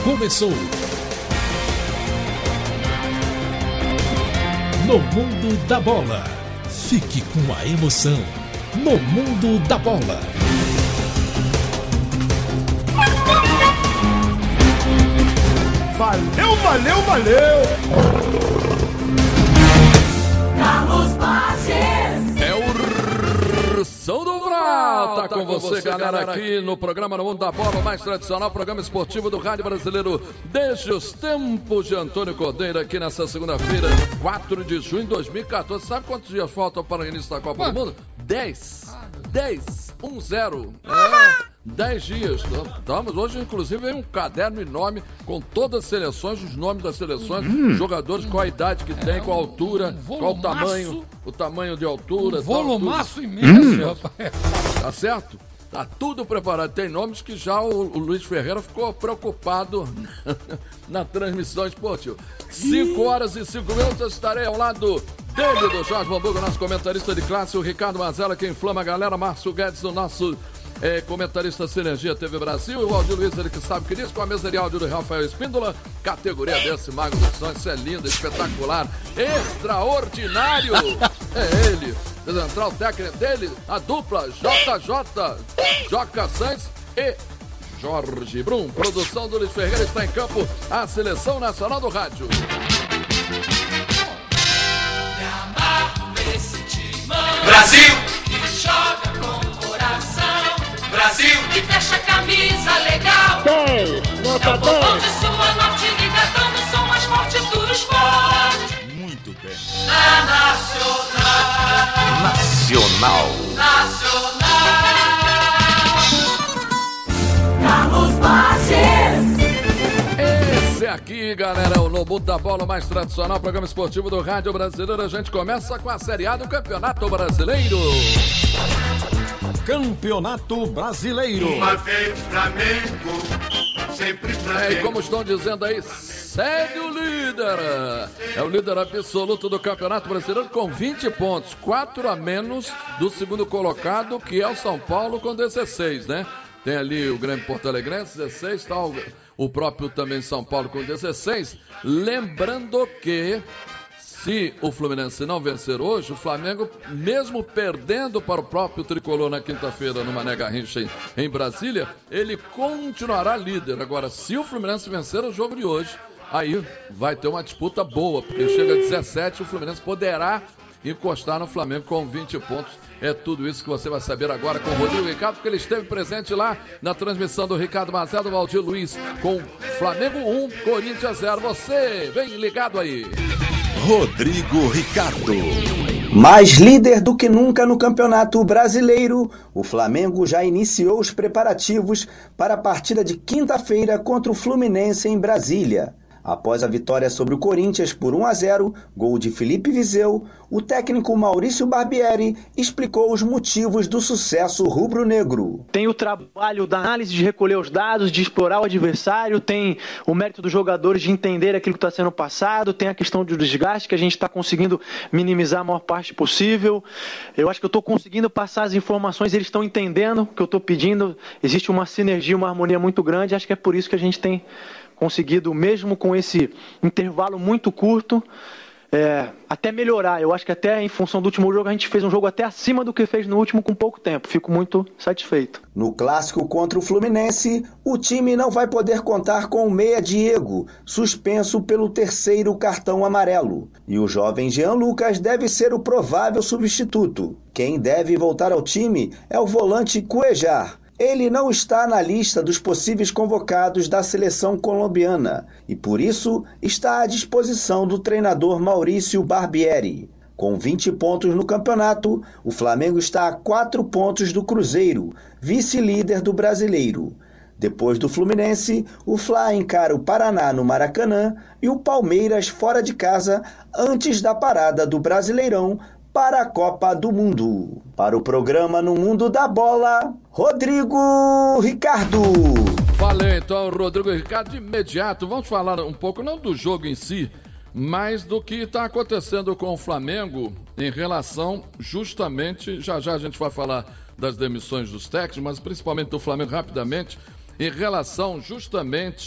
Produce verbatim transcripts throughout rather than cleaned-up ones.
começou. No Mundo da Bola. Fique com a emoção. No Mundo da Bola. Valeu, valeu, valeu! Carlos Bages. É o Ursão do Prata com você, galera, aqui no programa No Mundo da Bola, o mais tradicional programa esportivo do rádio brasileiro desde os tempos de Antônio Cordeiro, aqui nessa segunda-feira, quatro de junho de dois mil e quatorze. Sabe quantos dias faltam para o início da Copa do Mundo? dez. dez. um zero. É. Dez dias. Estamos hoje, inclusive, em um caderno enorme com todas as seleções, os nomes das seleções, hum. jogadores, qual a idade que tem, é, qual a altura, um qual o tamanho, o tamanho de altura. Um volumaço imenso, hum. rapaz. Tá certo? Tá tudo preparado. Tem nomes que já o, o Luiz Ferreira ficou preocupado na transmissão esportiva. Cinco horas e cinco minutos, eu estarei ao lado dele, do Jorge Bambuga, nosso comentarista de classe, o Ricardo Mazella, que inflama a galera, Márcio Guedes, o nosso é, comentarista Sinergia T V Brasil, e o Aldir Luiz, ele que sabe o que diz, com a mesa de áudio do Rafael Espíndola, categoria desse Mago do Som, isso é lindo, espetacular, extraordinário, é ele, central técnico dele, a dupla J J, Joca Santos e Jorge Brum. Produção do Luiz Ferreira, está em campo a Seleção Nacional do Rádio. Brasil, que joga com coração. Brasil, que fecha a camisa legal. dez, nota é o botão de sua norte ligadão no som mais forte do esporte. Muito bem. Na Nacional. Nacional. Nacional. Carlos Bages. Esse aqui, galera, é o No Mundo da Bola, mais tradicional programa esportivo do rádio brasileiro. A gente começa com a Série A do Campeonato Brasileiro. Campeonato Brasileiro. Uma vez Flamengo, sempre Flamengo. É, e como estão dizendo aí, segue o líder. É o líder absoluto do Campeonato Brasileiro com vinte pontos, quatro a menos do segundo colocado, que é o São Paulo, com dezesseis, né? Tem ali o Grêmio Porto Alegrense, dezesseis, tá o, o próprio também São Paulo com dezesseis. Lembrando que se o Fluminense não vencer hoje, o Flamengo, mesmo perdendo para o próprio Tricolor na quinta-feira no Mané Garrincha em, em Brasília, ele continuará líder. Agora, se o Fluminense vencer o jogo de hoje, aí vai ter uma disputa boa, porque chega a dezessete, o Fluminense poderá encostar no Flamengo com vinte pontos. É tudo isso que você vai saber agora com o Rodrigo Ricardo, porque ele esteve presente lá na transmissão do Ricardo Mazella, do Valdir Luiz, com Flamengo um, Corinthians zero. Você, vem ligado aí. Rodrigo Ricardo. Mais líder do que nunca no Campeonato Brasileiro, o Flamengo já iniciou os preparativos para a partida de quinta-feira contra o Fluminense em Brasília. Após a vitória sobre o Corinthians por um a zero, gol de Felipe Viseu, o técnico Maurício Barbieri explicou os motivos do sucesso rubro-negro. Tem o trabalho da análise de recolher os dados, de explorar o adversário, tem o mérito dos jogadores de entender aquilo que está sendo passado, tem a questão do desgaste que a gente está conseguindo minimizar a maior parte possível. Eu acho que eu estou conseguindo passar as informações, eles estão entendendo o que eu estou pedindo, existe uma sinergia, uma harmonia muito grande, acho que é por isso que a gente tem conseguido, mesmo com esse intervalo muito curto, é, até melhorar. Eu acho que até em função do último jogo, a gente fez um jogo até acima do que fez no último com pouco tempo. Fico muito satisfeito. No clássico contra o Fluminense, o time não vai poder contar com o meia Diego, suspenso pelo terceiro cartão amarelo. E o jovem Jean Lucas deve ser o provável substituto. Quem deve voltar ao time é o volante Cuejar. Ele não está na lista dos possíveis convocados da seleção colombiana e, por isso, está à disposição do treinador Maurício Barbieri. Com vinte pontos no campeonato, o Flamengo está a quatro pontos do Cruzeiro, vice-líder do Brasileiro. Depois do Fluminense, o Fla encara o Paraná no Maracanã e o Palmeiras fora de casa antes da parada do Brasileirão para a Copa do Mundo. Para o programa No Mundo da Bola, Rodrigo Ricardo. Falei então, Rodrigo Ricardo, de imediato. Vamos falar um pouco, não do jogo em si, mas do que está acontecendo com o Flamengo em relação justamente, já já a gente vai falar das demissões dos técnicos, mas principalmente do Flamengo rapidamente, em relação justamente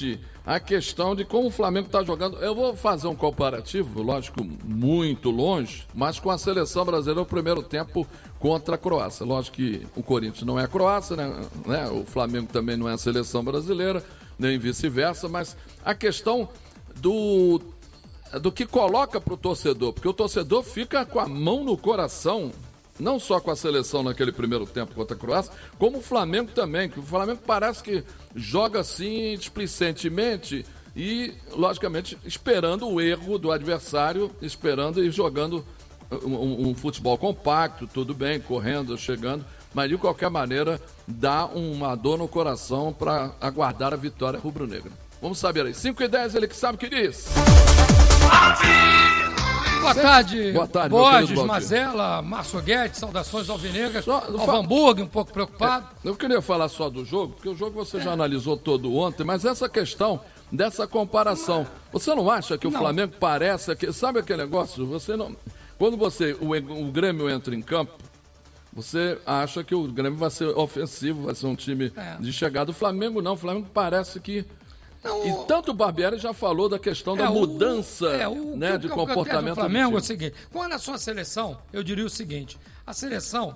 a questão de como o Flamengo está jogando. Eu vou fazer um comparativo, lógico, muito longe, mas com a seleção brasileira no primeiro tempo contra a Croácia. Lógico que o Corinthians não é a Croácia, né? né? O Flamengo também não é a seleção brasileira, nem vice-versa, mas a questão do, do que coloca para o torcedor, porque o torcedor fica com a mão no coração, não só com a seleção naquele primeiro tempo contra a Croácia, como o Flamengo também, que o Flamengo parece que joga assim displicentemente e, logicamente, esperando o erro do adversário, esperando e jogando um, um, um futebol compacto, tudo bem, correndo, chegando, mas de qualquer maneira dá uma dor no coração para aguardar a vitória rubro-negra. Vamos saber aí, cinco e dez, ele que sabe o que diz. Boa tarde, Boa tarde, Borges, Mazella, Márcio Guedes, saudações alvinegras, ao Hamburgo, um pouco preocupado. É, eu queria falar só do jogo, porque o jogo você é. já analisou todo ontem, mas essa questão dessa comparação, você não acha que o não. Flamengo parece, que, sabe aquele negócio, você não, quando você, o, o Grêmio entra em campo, você acha que o Grêmio vai ser ofensivo, vai ser um time é. de chegada, o Flamengo não, o Flamengo parece que Não, e tanto o Barbieri já falou da questão é, da mudança o, é, o, né, de o, comportamento do Flamengo. É o seguinte, com relação à seleção, eu diria o seguinte, a seleção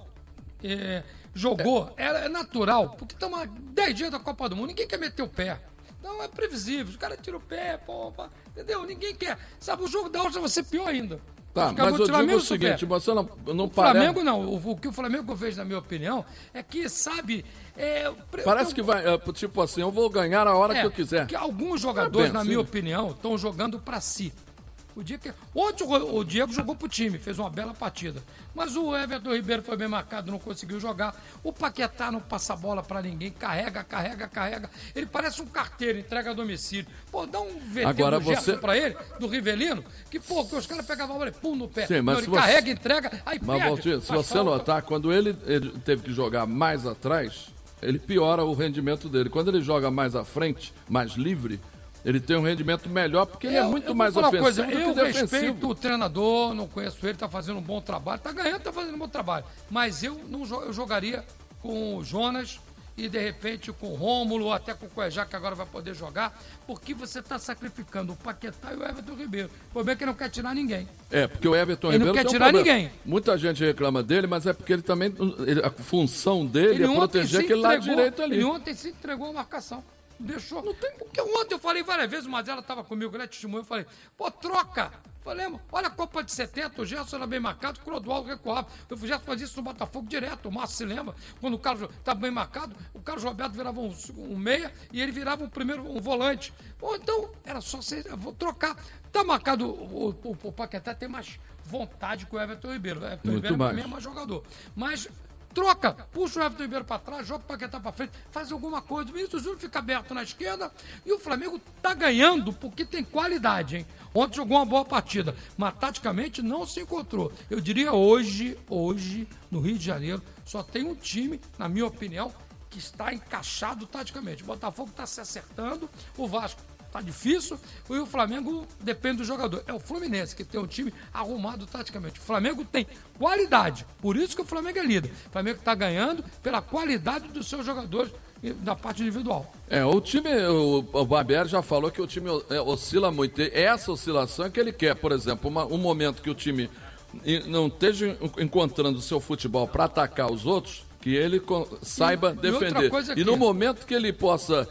é, jogou, é. é natural, porque estamos há dez dias da Copa do Mundo, ninguém quer meter o pé. Não, é previsível, os caras tiram o pé, pô, pô, entendeu? Ninguém quer. Sabe, o jogo da Áustria vai ser pior ainda. Tá, mas eu digo o seguinte, você não, não o Flamengo pare... não, o, o que o Flamengo fez, na minha opinião, é que, sabe... É, Parece eu, que vai, é, tipo assim, eu vou ganhar a hora é, que eu quiser. Que alguns jogadores, é bem, na sim. minha opinião, estão jogando pra si. O dia que... Ontem o, o Diego jogou pro time, fez uma bela partida. Mas o Everton Ribeiro foi bem marcado, não conseguiu jogar. O Paquetá não passa bola pra ninguém, carrega, carrega, carrega. Ele parece um carteiro, entrega a domicílio. Pô, dá um V T do você... gesto pra ele, do Rivelino, que, pô, que os caras pegavam a bola e pum no pé. Sim, mas ele você... carrega, entrega, aí mas, perde. Valtinho, se você notar, quando ele, ele teve que jogar mais atrás, ele piora o rendimento dele. Quando ele joga mais à frente, mais livre, ele tem um rendimento melhor, porque ele eu, é muito mais ofensivo coisa, do que eu defensivo. Eu respeito o treinador, não conheço ele, tá fazendo um bom trabalho, tá ganhando, tá fazendo um bom trabalho. Mas eu não eu jogaria com o Jonas e, de repente, com o Rômulo, ou até com o Cuejá, que agora vai poder jogar, porque você tá sacrificando o Paquetá e o Everton Ribeiro. O problema é que não quer tirar ninguém. É, porque o Everton ele Ribeiro não quer tem tirar um ninguém. Muita gente reclama dele, mas é porque ele também, ele, a função dele ele é proteger aquele lado direito ali. Ele ontem se entregou a marcação. Deixou. Não tem... Porque ontem eu falei várias vezes, mas ela estava comigo, né, testemunho, eu falei, pô, troca. Falei, olha a Copa de setenta, o Gerson era bem marcado, o Clodoaldo recuava. O Gerson fazia isso no Botafogo direto, o Márcio se lembra. Quando o Carlos estava bem marcado, o Carlos Roberto virava um, um meia e ele virava um primeiro um volante. Pô, então, era só ser, vou trocar. Tá marcado, o, o, o Paquetá tem mais vontade que o Everton Ribeiro. O Everton Muito Ribeiro mais. também é mais jogador. Mas... troca, puxa o Everton Ribeiro pra trás, joga o Paquetá pra frente, faz alguma coisa. O Vinícius Júnior fica aberto na esquerda e o Flamengo tá ganhando porque tem qualidade, hein? Ontem jogou uma boa partida, mas taticamente não se encontrou. Eu diria hoje, hoje, no Rio de Janeiro, só tem um time, na minha opinião, que está encaixado taticamente. O Botafogo tá se acertando, o Vasco tá difícil, e o Flamengo depende do jogador. É o Fluminense que tem um time arrumado taticamente. O Flamengo tem qualidade, por isso que o Flamengo é líder. O Flamengo está ganhando pela qualidade dos seus jogadores da parte individual. É, o time, o, o Barbieri já falou que o time oscila muito. Essa oscilação é que ele quer, por exemplo, uma, um momento que o time não esteja encontrando o seu futebol para atacar os outros, que ele saiba e, defender. E, e no momento que ele possa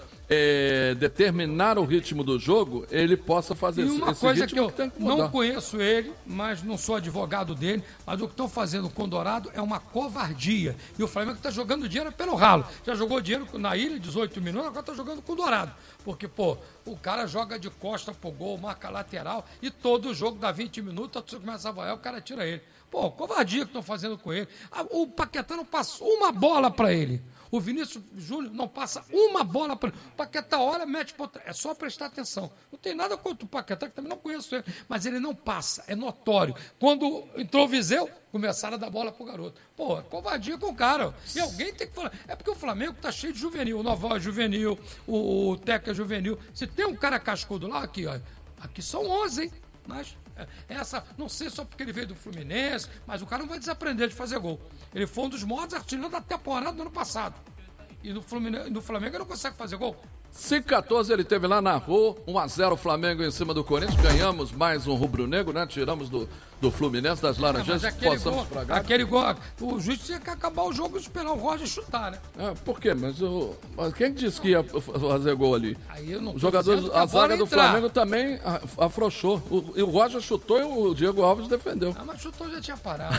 É, determinar o ritmo do jogo, ele possa fazer e uma esse coisa ritmo que eu que não conheço ele, mas não sou advogado dele, mas o que estão fazendo com o Dourado é uma covardia. E o Flamengo está jogando dinheiro pelo ralo. Já jogou dinheiro na Ilha, dezoito milhões, agora está jogando com o Dourado. Porque, pô, o cara joga de costa pro gol, marca lateral, e todo jogo dá vinte minutos, você começa a vaiar, o cara tira ele. Pô, covardia que estão fazendo com ele. O Paquetá não passa uma bola para ele. O Vinícius Júnior não passa uma bola para ele. O Paquetá olha, mete para É só prestar atenção. Não tem nada contra o Paquetá, que também não conheço ele. Mas ele não passa, é notório. Quando entrou o Viseu, começaram a dar bola pro garoto. Pô, é covardia com o cara. E alguém tem que falar. É porque o Flamengo tá cheio de juvenil. O Noval é juvenil, o, o Teca é juvenil. Se tem um cara cascudo lá, aqui, ó. Aqui são onze, hein? Mas essa, não sei só porque ele veio do Fluminense, mas o cara não vai desaprender de fazer gol. Ele foi um dos maiores artilheiros da temporada do ano passado. E no, Fluminense, no Flamengo não consegue fazer gol. cinco a quatorze ele teve lá na rua, um a zero Flamengo em cima do Corinthians, ganhamos mais um rubro-negro, né? Tiramos do, do Fluminense, das Laranjeiras, é, aquele possamos gol, fragar. aquele gol, o juiz tinha que acabar o jogo e esperar o Roger chutar, né? É, por quê? Mas, o, mas quem disse que ia fazer gol ali? Aí eu não Os jogadores, a, a zaga do entrar. Flamengo também afrouxou. O, e o Roger chutou e o Diego Alves defendeu. Ah, mas chutou já tinha parado.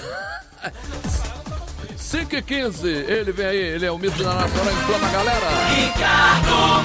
cinco e quinze, ele vem aí, ele é o mito da Nacional, inflama a galera. Ricardo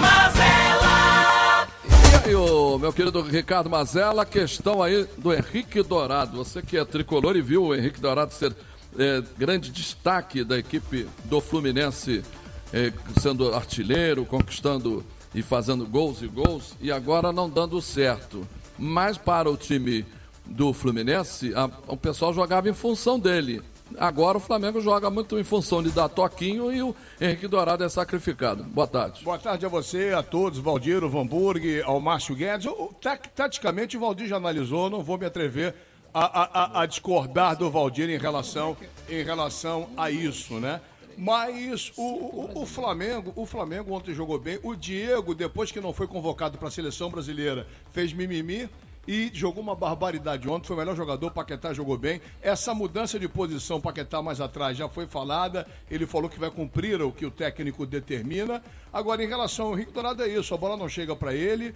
Mazella. E aí, o meu querido Ricardo Mazella, a questão aí do Henrique Dourado. Você que é tricolor e viu o Henrique Dourado ser é, grande destaque da equipe do Fluminense, é, sendo artilheiro, conquistando e fazendo gols e gols, e agora não dando certo. Mas para o time do Fluminense, a, o pessoal jogava em função dele. Agora o Flamengo joga muito em função de dar toquinho e o Henrique Dourado é sacrificado. Boa tarde. Boa tarde a você, a todos, Valdir, Van Burg, ao Márcio Guedes. O, taticamente o Valdir já analisou, não vou me atrever a, a, a discordar do Valdir em relação, em relação a isso, né? Mas o, o, o Flamengo, o Flamengo ontem jogou bem. O Diego, depois que não foi convocado para a seleção brasileira, fez mimimi e jogou uma barbaridade ontem, foi o melhor jogador, Paquetá jogou bem. Essa mudança de posição, Paquetá mais atrás, já foi falada, ele falou que vai cumprir o que o técnico determina. Agora, em relação ao Henrique Dourado, é isso, a bola não chega para ele,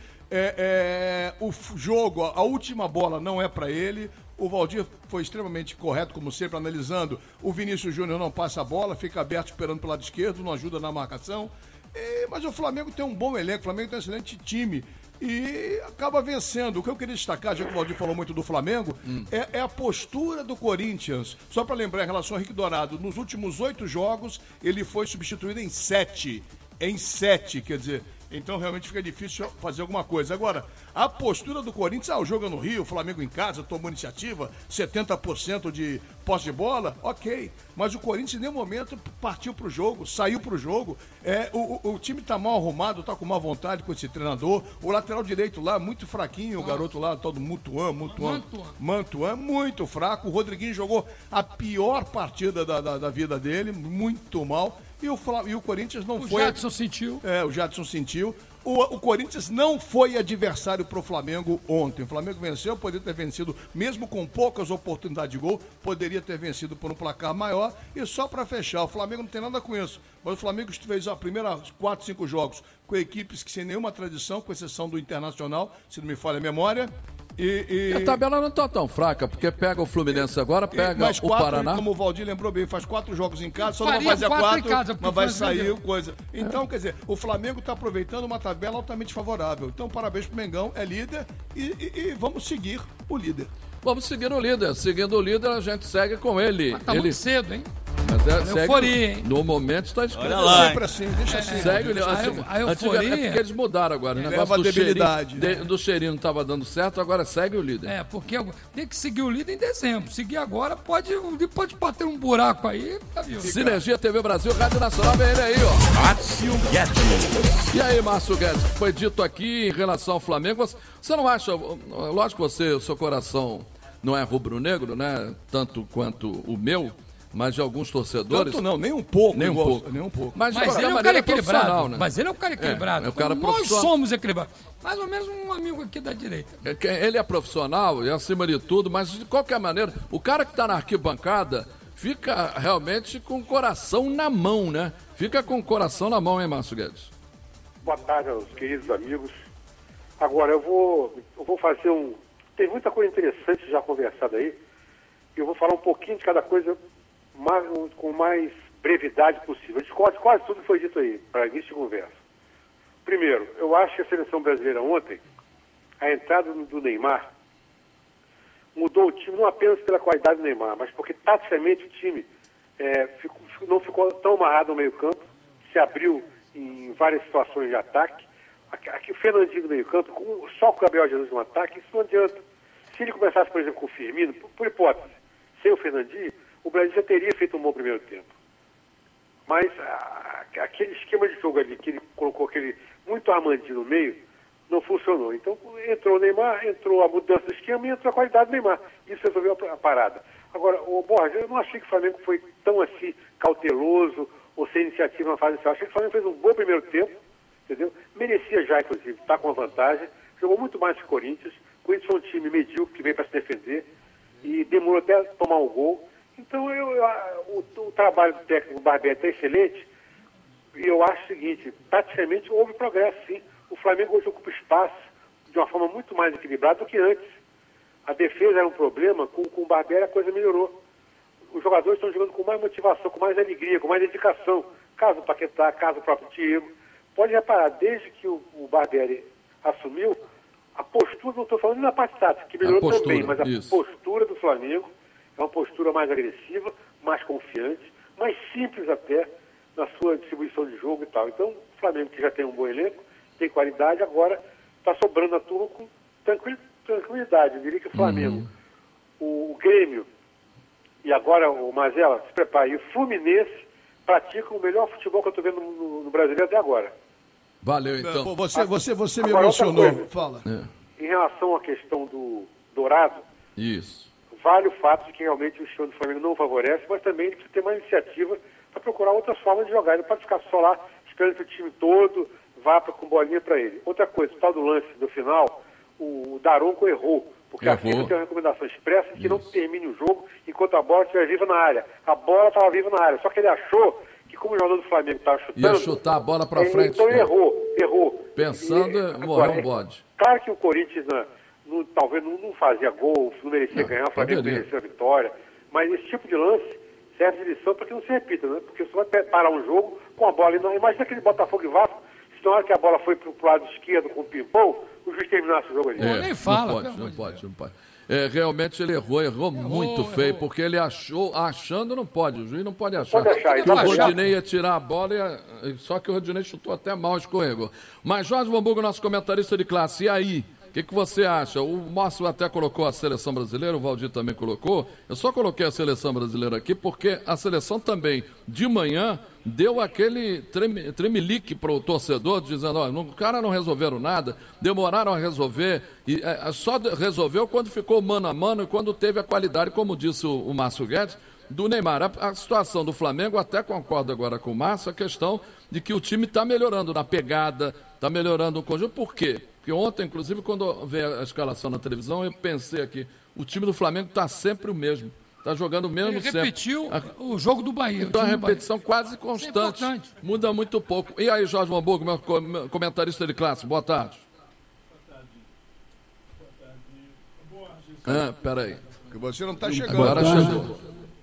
é, é, o jogo, a última bola não é para ele. O Valdir foi extremamente correto, como sempre, analisando. O Vinícius Júnior não passa a bola, fica aberto esperando pelo lado esquerdo, não ajuda na marcação. É, mas o Flamengo tem um bom elenco, o Flamengo tem um excelente time e acaba vencendo. O que eu queria destacar, já que o Valdir falou muito do Flamengo, hum. é, é a postura do Corinthians. Só para lembrar, em relação ao Henrique Dourado, nos últimos oito jogos, ele foi substituído em sete. Em sete, quer dizer... Então realmente fica difícil fazer alguma coisa. Agora, a postura do Corinthians, ah, o jogo é no Rio, o Flamengo em casa, tomou iniciativa, setenta por cento de posse de bola, ok. Mas o Corinthians, em nenhum momento, partiu pro jogo, saiu pro jogo. É, o, o, o time tá mal arrumado, tá com má vontade com esse treinador. O lateral direito lá, muito fraquinho, o garoto lá, todo Mutuan, Mutuan, Mantuan, muito fraco. O Rodriguinho jogou a pior partida da, da, da vida dele, muito mal. E o, e o Corinthians não o foi... O Jadson sentiu. É, o Jadson sentiu. O, o Corinthians não foi adversário para o Flamengo ontem. O Flamengo venceu, poderia ter vencido, mesmo com poucas oportunidades de gol, poderia ter vencido por um placar maior. E só para fechar, o Flamengo não tem nada com isso. Mas o Flamengo fez a primeira quatro, cinco jogos com equipes que sem nenhuma tradição, com exceção do Internacional, se não me falha a memória. E, e... e a tabela não está tão fraca, porque pega o Fluminense agora, pega mais o quatro, Paraná. Como o Valdir lembrou bem, faz quatro jogos em casa, só Faria não vai fazer quatro quatro, em casa, mas vai sair vendeu. coisa. Então, é. quer dizer, o Flamengo está aproveitando uma tabela altamente favorável. Então, parabéns pro Mengão, é líder e, e, e vamos seguir o líder. Vamos seguir o líder. Seguindo o líder, a gente segue com ele. Mas tá ele... muito cedo, hein? Mas é, segue, euforia, hein? No momento está escrito. Olha lá, sempre assim, deixa assim. Segue, deixa assim. assim. A euforia... Antiga, é porque eles mudaram agora. O Leva negócio do debilidade, cheirinho, né? de, do cheirinho não estava dando certo, agora segue o líder. É, porque tem que seguir o líder em dezembro. Seguir agora, pode, pode bater um buraco aí, tá viu? Sinergia T V Brasil, Rádio Nacional, vem ele aí, ó. Márcio Guedes. E aí, Márcio Guedes, foi dito aqui em relação ao Flamengo, você, você não acha, lógico que você, o seu coração não é rubro-negro, né, tanto quanto o meu, mas de alguns torcedores... Tanto não, nem um pouco. Nem um igual, pouco. Nem um pouco. Mas, de mas ele é um maneira, cara equilibrado. né? Mas ele é um cara equilibrado. É, é um cara Nós profissional. somos equilibrados. Mais ou menos um amigo aqui da direita. Ele é profissional e acima de tudo, mas de qualquer maneira, o cara que está na arquibancada fica realmente com o coração na mão, né? Fica com o coração na mão, hein, Márcio Guedes? Boa tarde aos queridos amigos. Agora, eu vou, eu vou fazer um... Tem muita coisa interessante já conversada aí. E eu vou falar um pouquinho de cada coisa mais, com mais brevidade possível. Eu discordo quase tudo que foi dito aí, para início de conversa. Primeiro, eu acho que a seleção brasileira ontem, a entrada do Neymar, mudou o time não apenas pela qualidade do Neymar, mas porque taticamente o time é, ficou, não ficou tão amarrado no meio campo, se abriu em várias situações de ataque. Aqui o Fernandinho no meio campo, com, só com o Gabriel Jesus no ataque, isso não adianta. Se ele começasse, por exemplo, com o Firmino, por, por hipótese, sem o Fernandinho, o Brasil já teria feito um bom primeiro tempo. Mas a, aquele esquema de jogo ali, que ele colocou aquele muito Armandinho no meio, não funcionou. Então entrou o Neymar, entrou a mudança do esquema e entrou a qualidade do Neymar. Isso resolveu a, a parada. Agora, o Borges, eu não achei que o Flamengo foi tão assim cauteloso ou sem iniciativa na fase inicial. Achei que o Flamengo fez um bom primeiro tempo, entendeu? Merecia já, inclusive, estar com a vantagem. Jogou muito mais que o Corinthians. O Corinthians foi um time medíocre que veio para se defender e demorou até tomar um gol. Então, eu, eu, o, o trabalho do técnico Barbieri é excelente. E eu acho o seguinte, praticamente houve progresso, sim. O Flamengo hoje ocupa espaço de uma forma muito mais equilibrada do que antes. A defesa era um problema, com, com o Barbieri a coisa melhorou. Os jogadores estão jogando com mais motivação, com mais alegria, com mais dedicação. Caso o Paquetá, caso o próprio Diego. Pode reparar, desde que o, o Barbieri assumiu, a postura, não estou falando na parte tática, que melhorou postura, também, mas a isso. postura do Flamengo é uma postura mais agressiva, mais confiante, mais simples até na sua distribuição de jogo e tal. Então, o Flamengo, que já tem um bom elenco, tem qualidade, agora está sobrando a turma com tranquil, tranquilidade. Eu diria que o Flamengo, Uhum. o, o Grêmio e agora o Mazella, se prepare, e o Fluminense praticam o melhor futebol que eu estou vendo no, no, no brasileiro até agora. Valeu, então. Pô, Você, você, você me Agora, outra emocionou. coisa. Fala. É, Em relação à questão do Dourado, isso. vale o fato de que realmente o estilo do Flamengo não favorece, mas também ele precisa ter mais iniciativa para procurar outras formas de jogar. Ele não pode ficar só lá esperando que o time todo vá pra, com bolinha para ele. Outra coisa, o tal do lance do final, o Daronco errou, porque Errou. a FIFA tem uma recomendação expressa de que não termine o jogo enquanto a bola estiver viva na área. A bola estava viva na área, só que ele achou que como o jogador do Flamengo estava chutando... Ia chutar a bola para ele, frente. Então ele cara. errou, errou. Pensando, E, morreu agora, um bode. Claro que o Corinthians né, não, talvez não, não fazia gol, não merecia Não, ganhar, o Flamengo poderia. merecia a vitória, mas esse tipo de lance serve de lição para que não se repita, né? Porque você vai parar um jogo com a bola ali. Não, imagina aquele Botafogo e Vasco, se na hora que a bola foi para o lado esquerdo com o pimpão, o juiz terminasse o jogo ali. É, nem fala, não pelo pode, não amor de pode, não pode. É, realmente ele errou, errou, muito feio, errou. porque ele achou, achando não pode, o juiz não pode achar. pode achar, que o ele vai achar. Rodinei ia tirar a bola, e ia- só que o Rodinei chutou até mal, escorregou. Mas Jorge Bambugo, nosso comentarista de classe, e aí? O que, que você acha? O Márcio até colocou a seleção brasileira, o Valdir também colocou. Eu só coloquei a seleção brasileira aqui porque a seleção também, de manhã, deu aquele treme, tremelique para o torcedor, dizendo, ó, o cara não resolveram nada, demoraram a resolver, e é, só de- resolveu quando ficou mano a mano e quando teve a qualidade, como disse o, o Márcio Guedes, do Neymar. A, a situação do Flamengo, até concordo agora com o Márcio, a questão de que o time está melhorando na pegada, está melhorando o conjunto. Por quê? Porque ontem, inclusive, quando veio a escalação na televisão, eu pensei aqui, o time do Flamengo está sempre o mesmo. Está jogando o mesmo Ele sempre. repetiu A- o jogo do Bahia. o então a time do Bahia. repetição quase constante. Isso é importante. Muda muito pouco. E aí, Jorge Bambugo, meu co- meu comentarista de classe, boa tarde. Ah, peraí. Que você não está chegando. Agora tarde. chegou.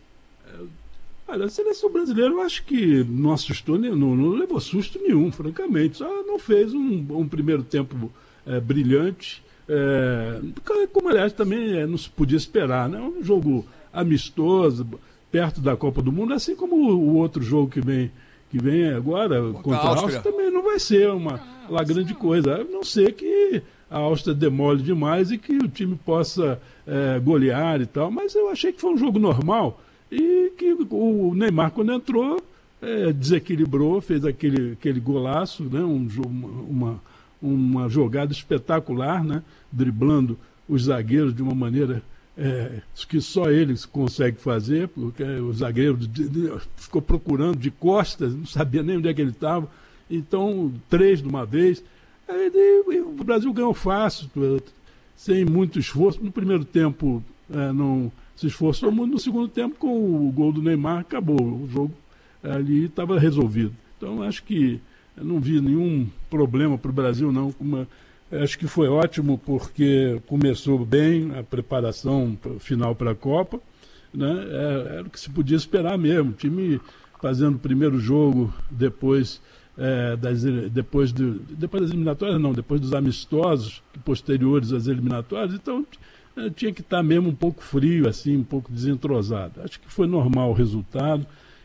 Olha, a seleção brasileira eu acho que não assustou, nem- não, não levou susto nenhum, francamente. Só não fez um, um primeiro tempo é, brilhante, é, como aliás também é, não se podia esperar, né? Um jogo amistoso, perto da Copa do Mundo, assim como o, o outro jogo que vem, que vem agora contra, a a Áustria. Áustria também não vai ser uma lá grande coisa, a não ser que a Áustria demole demais e que o time possa é, golear e tal, mas eu achei que foi um jogo normal. E que o Neymar, quando entrou, é, desequilibrou, fez aquele, aquele golaço, né? um, jo- uma, uma jogada espetacular, né? Driblando os zagueiros de uma maneira é, que só ele consegue fazer, porque o zagueiro de- de- ficou procurando de costas, não sabia nem onde é que ele estava. Então, três de uma vez. Aí, e o Brasil ganhou fácil, sem muito esforço. No primeiro tempo, é, não se esforçou muito. No segundo tempo, com o gol do Neymar, acabou. O jogo ali estava resolvido. Então, acho que eu não vi nenhum problema para o Brasil, não. Uma, acho que foi ótimo porque começou bem a preparação pro- final para a Copa. Né? Era, era o que se podia esperar mesmo. O time fazendo o primeiro jogo depois, é, das, depois, do, depois das eliminatórias, não, depois dos amistosos posteriores às eliminatórias. Então, eh, tinha que estar mesmo um pouco frio, assim, um pouco desentrosado. Acho que foi normal o resultado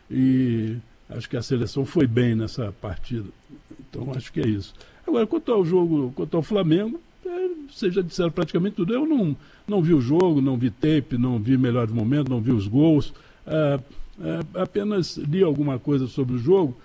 e acho que a seleção foi bem nessa partida. Então, acho que é isso. Agora, quanto ao jogo, quanto ao Flamengo, eh, vocês já disseram praticamente tudo. Eu não, não vi o jogo, não vi tape, não vi melhores momentos, não vi os gols. Ah, ah, apenas li alguma coisa sobre o jogo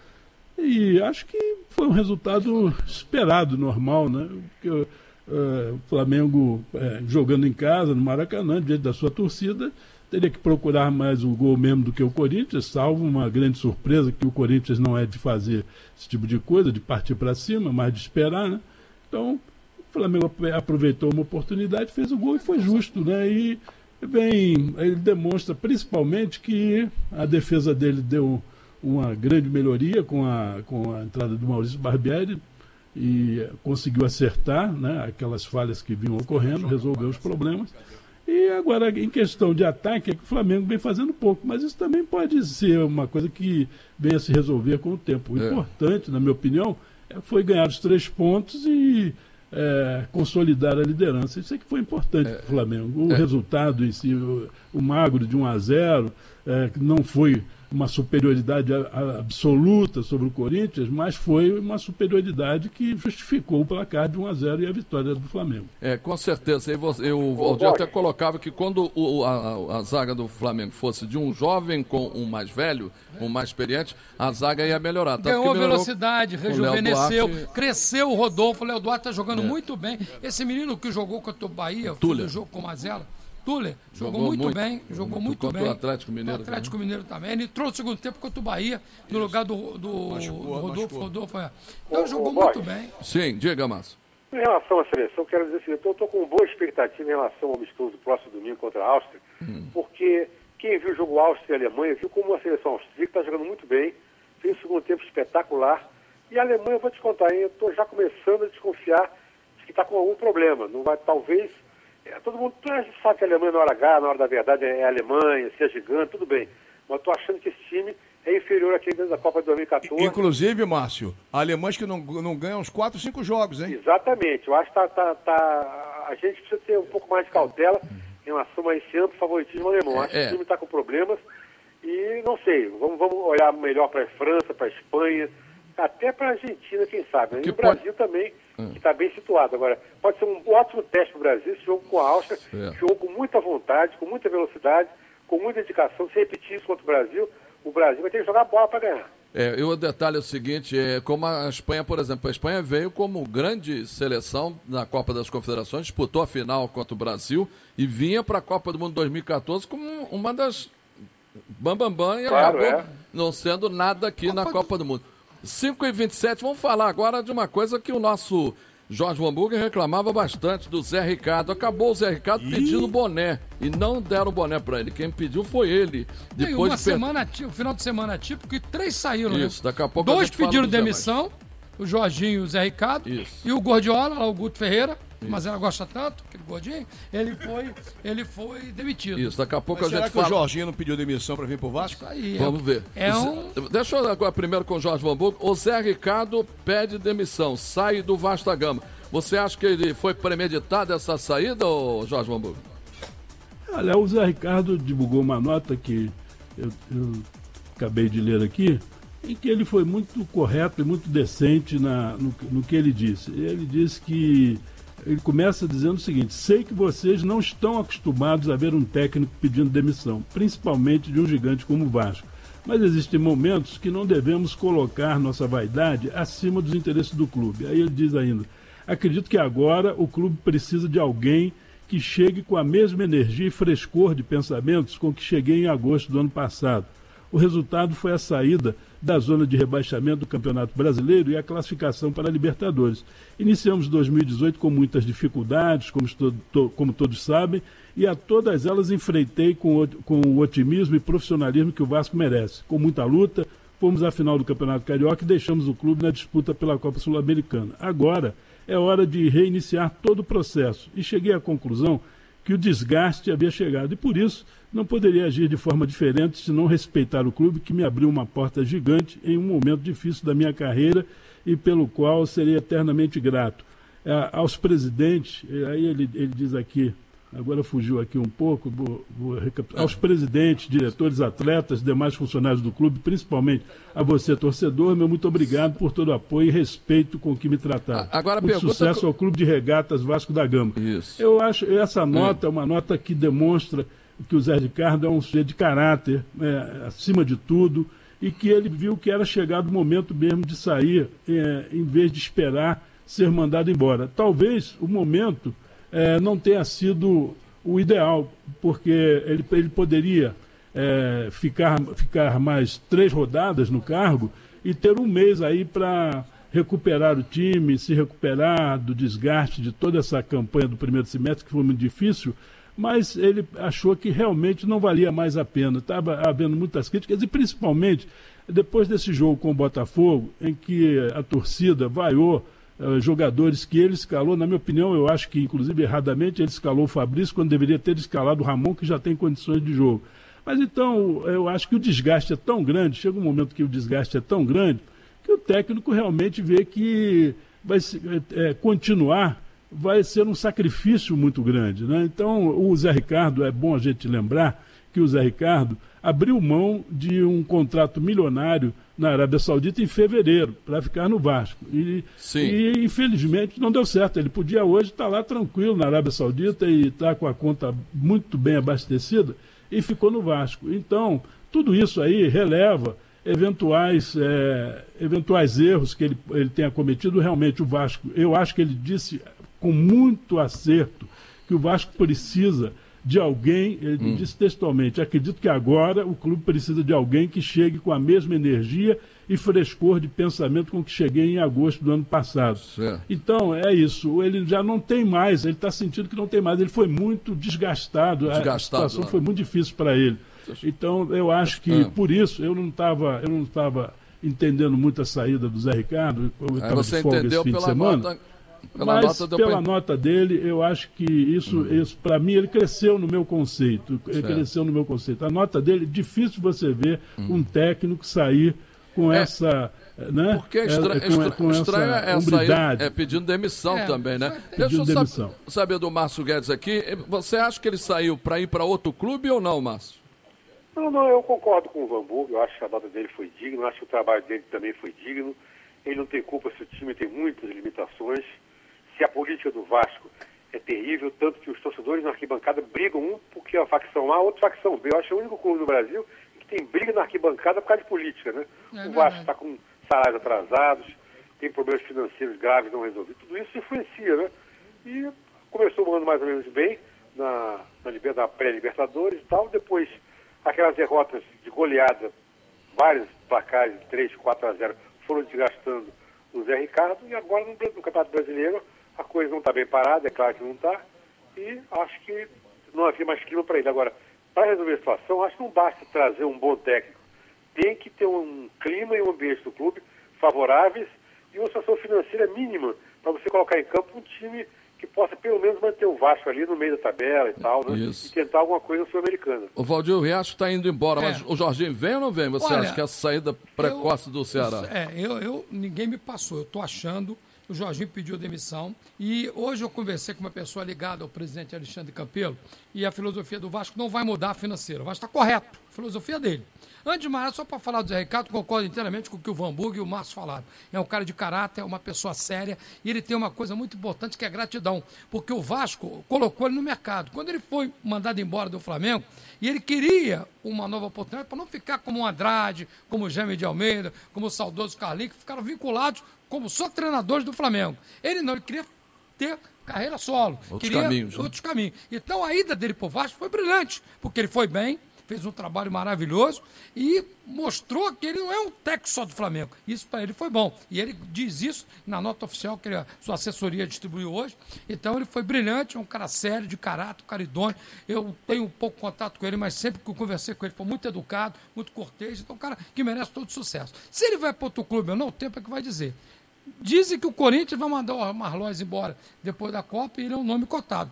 e acho que foi um resultado esperado, normal, né? Porque, Uh, o Flamengo uh, jogando em casa, no Maracanã, diante da sua torcida, teria que procurar mais o gol mesmo do que o Corinthians, salvo uma grande surpresa que o Corinthians não é de fazer esse tipo de coisa, de partir para cima, mas de esperar, né? Então, o Flamengo aproveitou uma oportunidade, fez o gol e foi justo, né? E bem, ele demonstra principalmente que a defesa dele deu uma grande melhoria com a, com a entrada do Maurício Barbieri e conseguiu acertar, né, aquelas falhas que vinham ocorrendo, resolveu os problemas. E agora, em questão de ataque, é que o Flamengo vem fazendo pouco, mas isso também pode ser uma coisa que venha se resolver com o tempo. O é. importante, na minha opinião, foi ganhar os três pontos e é, consolidar a liderança. Isso é que foi importante é. para o Flamengo. O é. resultado em si, o, o magro de um a zero, é, não foi uma superioridade absoluta sobre o Corinthians, mas foi uma superioridade que justificou o placar de um a zero e a vitória do Flamengo. É, com certeza. Eu, eu, Valdir até colocava que quando o, a, a zaga do Flamengo fosse de um jovem com um mais velho, um mais experiente, a zaga ia melhorar. Tanto Ganhou melhorou velocidade, rejuvenesceu, Duarte... cresceu o Rodolfo. O Léo Duarte está jogando é. muito bem. Esse menino que jogou contra o Bahia, fez o jogo com o Mazela, Tuller, jogou, jogou muito, muito bem, jogou muito contra bem. o Atlético Mineiro. O Atlético também. Mineiro também. Ele entrou no segundo tempo contra o Bahia, no Isso. lugar do, do, machucou, do Rodolfo. machucou. Rodolfo é. Então Ô, jogou ô, muito Boy. bem. Sim, diga, Márcio. Em relação à seleção, quero dizer assim, eu estou com boa expectativa em relação ao amistoso do próximo domingo contra a Áustria, hum. porque quem viu o jogo Áustria e Alemanha viu como a seleção austríaca está jogando muito bem, fez um segundo tempo espetacular, e a Alemanha, eu vou te contar, hein, eu estou já começando a desconfiar de que está com algum problema, não vai, talvez... É, todo mundo a gente sabe que a Alemanha na hora H, na hora da verdade é a Alemanha, se é gigante, tudo bem. Mas eu tô achando que esse time é inferior àquele dentro da Copa de dois mil e quatorze. Inclusive, Márcio, alemães que não, não ganham uns quatro, cinco jogos, hein? Exatamente. Eu acho que tá, tá, tá... a gente precisa ter um pouco mais de cautela em relação a esse amplo favoritismo alemão. Eu acho é. que o time está com problemas e não sei, vamos, vamos olhar melhor para a França, para a Espanha, até para a Argentina, quem sabe. Né? E o Brasil pode... também, que está bem situado. Agora, pode ser um ótimo teste para o Brasil, esse jogo com a Áustria, é. jogo com muita vontade, com muita velocidade, com muita dedicação. Se repetir isso contra o Brasil, o Brasil vai ter que jogar bola para ganhar. É, e o detalhe é o seguinte, é como a Espanha, por exemplo, a Espanha veio como grande seleção na Copa das Confederações, disputou a final contra o Brasil e vinha para a Copa do Mundo dois mil e quatorze como uma das bambambam bam, bam, e claro, acabou é. não sendo nada aqui Copa na Copa do... do Mundo. cinco e vinte e sete, vamos falar agora de uma coisa que o nosso Jorge Hamburger reclamava bastante do Zé Ricardo. Acabou o Zé Ricardo Ih. pedindo boné e não deram o boné para ele. Quem pediu foi ele. Depois uma de... semana, o final de semana típico e três saíram. Isso, né? daqui a pouco Dois a gente fala pediram do Zé demissão, mais. o Jorginho e o Zé Ricardo. Isso. E o Gordiola, lá, o Guto Ferreira, Isso. mas ela gosta tanto, aquele gordinho, ele foi, ele foi demitido. Isso, daqui a pouco mas a será gente que fala... o Jorginho não pediu demissão para vir pro Vasco? Isso aí, Vamos é, ver. É um... Deixa eu agora primeiro com o Jorge Hamburger. O Zé Ricardo pede demissão, sai do Vasta Gama. Você acha que ele foi premeditado essa saída, ou Jorge Hamburger? Olha, o Zé Ricardo divulgou uma nota que eu, eu acabei de ler aqui, em que ele foi muito correto e muito decente na, no, no que ele disse. Ele disse que, ele começa dizendo o seguinte: sei que vocês não estão acostumados a ver um técnico pedindo demissão, principalmente de um gigante como o Vasco. Mas existem momentos que não devemos colocar nossa vaidade acima dos interesses do clube. Aí ele diz ainda: acredito que agora o clube precisa de alguém que chegue com a mesma energia e frescor de pensamentos com que cheguei em agosto do ano passado. O resultado foi a saída da zona de rebaixamento do Campeonato Brasileiro e a classificação para a Libertadores. Iniciamos dois mil e dezoito com muitas dificuldades, como, to, to, como todos sabem, e a todas elas enfrentei com, com o otimismo e profissionalismo que o Vasco merece. Com muita luta, fomos à final do Campeonato Carioca e deixamos o clube na disputa pela Copa Sul-Americana. Agora é hora de reiniciar todo o processo e cheguei à conclusão que o desgaste havia chegado e por isso não poderia agir de forma diferente se não respeitar o clube que me abriu uma porta gigante em um momento difícil da minha carreira e pelo qual serei eternamente grato. É, aos presidentes, aí ele, ele diz aqui, agora fugiu aqui um pouco, vou, vou recapitular. Aos presidentes, diretores, atletas, demais funcionários do clube, principalmente a você, torcedor, meu muito obrigado por todo o apoio e respeito com que me trataram. Agora, muito pergunta... sucesso ao Clube de Regatas Vasco da Gama. Isso. Eu acho essa nota é uma nota que demonstra que o Zé Ricardo é um sujeito de caráter, é, acima de tudo, e que ele viu que era chegado o momento mesmo de sair, é, em vez de esperar ser mandado embora. Talvez o momento é, não tenha sido o ideal, porque ele, ele poderia é, ficar, ficar mais três rodadas no cargo e ter um mês aí para recuperar o time, se recuperar do desgaste de toda essa campanha do primeiro semestre, que foi muito difícil, mas ele achou que realmente não valia mais a pena. Estava havendo muitas críticas, e principalmente depois desse jogo com o Botafogo, em que a torcida vaiou uh, jogadores que ele escalou. Na minha opinião, eu acho que, inclusive, erradamente, ele escalou o Fabrício quando deveria ter escalado o Ramon, que já tem condições de jogo. Mas então, eu acho que o desgaste é tão grande, chega um momento que o desgaste é tão grande, que o técnico realmente vê que vai é, continuar, vai ser um sacrifício muito grande, né? Então, o Zé Ricardo, é bom a gente lembrar que o Zé Ricardo abriu mão de um contrato milionário na Arábia Saudita em fevereiro, para ficar no Vasco. E, e, infelizmente, não deu certo. Ele podia hoje estar lá tranquilo na Arábia Saudita e estar com a conta muito bem abastecida, e ficou no Vasco. Então, tudo isso aí releva eventuais, é, eventuais erros que ele, ele tenha cometido. Realmente, o Vasco, eu acho que ele disse com muito acerto que o Vasco precisa de alguém, ele hum. disse textualmente, acredito que agora o clube precisa de alguém que chegue com a mesma energia e frescor de pensamento com que cheguei em agosto do ano passado. Certo. Então, é isso, ele já não tem mais, ele está sentindo que não tem mais, ele foi muito desgastado, desgastado a situação, né? Foi muito difícil para ele. Então, eu acho que, ah. por isso, eu não estava eu não estava entendendo muito a saída do Zé Ricardo, eu estava de folga esse fim de semana. Nota... Pela Mas nota pela pra... nota dele, eu acho que isso, uhum. isso para mim, ele cresceu no meu conceito. Ele certo. cresceu no meu conceito. A nota dele, difícil você ver uhum. um técnico sair com é, essa... Né? Porque estra... é, com, com estranho essa é sair é pedindo demissão é, também, né? Deixa eu demissão. Sab... saber do Márcio Guedes aqui. Você acha que ele saiu para ir para outro clube ou não, Márcio? Não, não, eu concordo com o Vanburg. Eu acho que a nota dele foi digna. Eu acho que o trabalho dele também foi digno. Ele não tem culpa se o time tem muitas limitações. Se a política do Vasco é terrível, tanto que os torcedores na arquibancada brigam um porque a facção A, outra facção B. Eu acho que é o único clube no Brasil que tem briga na arquibancada por causa de política, né? É o Vasco está com salários atrasados, tem problemas financeiros graves não resolvidos. Tudo isso influencia, né? E começou o ano mais ou menos bem na, na, na pré-Libertadores e tal. Depois, aquelas derrotas de goleada, vários placares de três, quatro a zero, foram desgastando o Zé Ricardo. E agora no, no Campeonato Brasileiro a coisa não está bem parada, é claro que não está, e acho que não havia mais clima para ele. Agora, para resolver a situação, acho que não basta trazer um bom técnico. Tem que ter um clima e um ambiente do clube favoráveis e uma situação financeira mínima para você colocar em campo um time que possa pelo menos manter o Vasco ali no meio da tabela e tal, né? Isso. E tentar alguma coisa sul-americana. O Valdir Riacho está indo embora, é. mas o Jorginho vem ou não vem? Você Olha, acha que é a saída precoce eu, do Ceará? É, eu, eu, ninguém me passou, eu estou achando... O Jorginho pediu demissão e hoje eu conversei com uma pessoa ligada ao presidente Alexandre Campelo e a filosofia do Vasco não vai mudar financeira. O Vasco está correto, a filosofia dele. Antes de mais, só para falar do Zé Ricardo, concordo inteiramente com o que o Vanburg e o Márcio falaram. É um cara de caráter, é uma pessoa séria e ele tem uma coisa muito importante que é gratidão, porque o Vasco colocou ele no mercado. Quando ele foi mandado embora do Flamengo e ele queria uma nova oportunidade para não ficar como o Andrade, como o Jaime de Almeida, como o saudoso Carlinhos, que ficaram vinculados como só treinadores do Flamengo. Ele não, ele queria ter carreira solo. Outros queria caminhos. Né? Outros caminhos. Então a ida dele pro Vasco foi brilhante, porque ele foi bem, fez um trabalho maravilhoso e mostrou que ele não é um técnico só do Flamengo. Isso para ele foi bom. E ele diz isso na nota oficial que a sua assessoria distribuiu hoje. Então ele foi brilhante, é um cara sério, de caráter, caridônio. Eu tenho um pouco contato com ele, mas sempre que eu conversei com ele foi muito educado, muito cortês. Então um cara que merece todo sucesso. Se ele vai para outro clube ou não, o tempo é que vai dizer. Dizem que o Corinthians vai mandar o Marlós embora depois da Copa e ele é um nome cotado.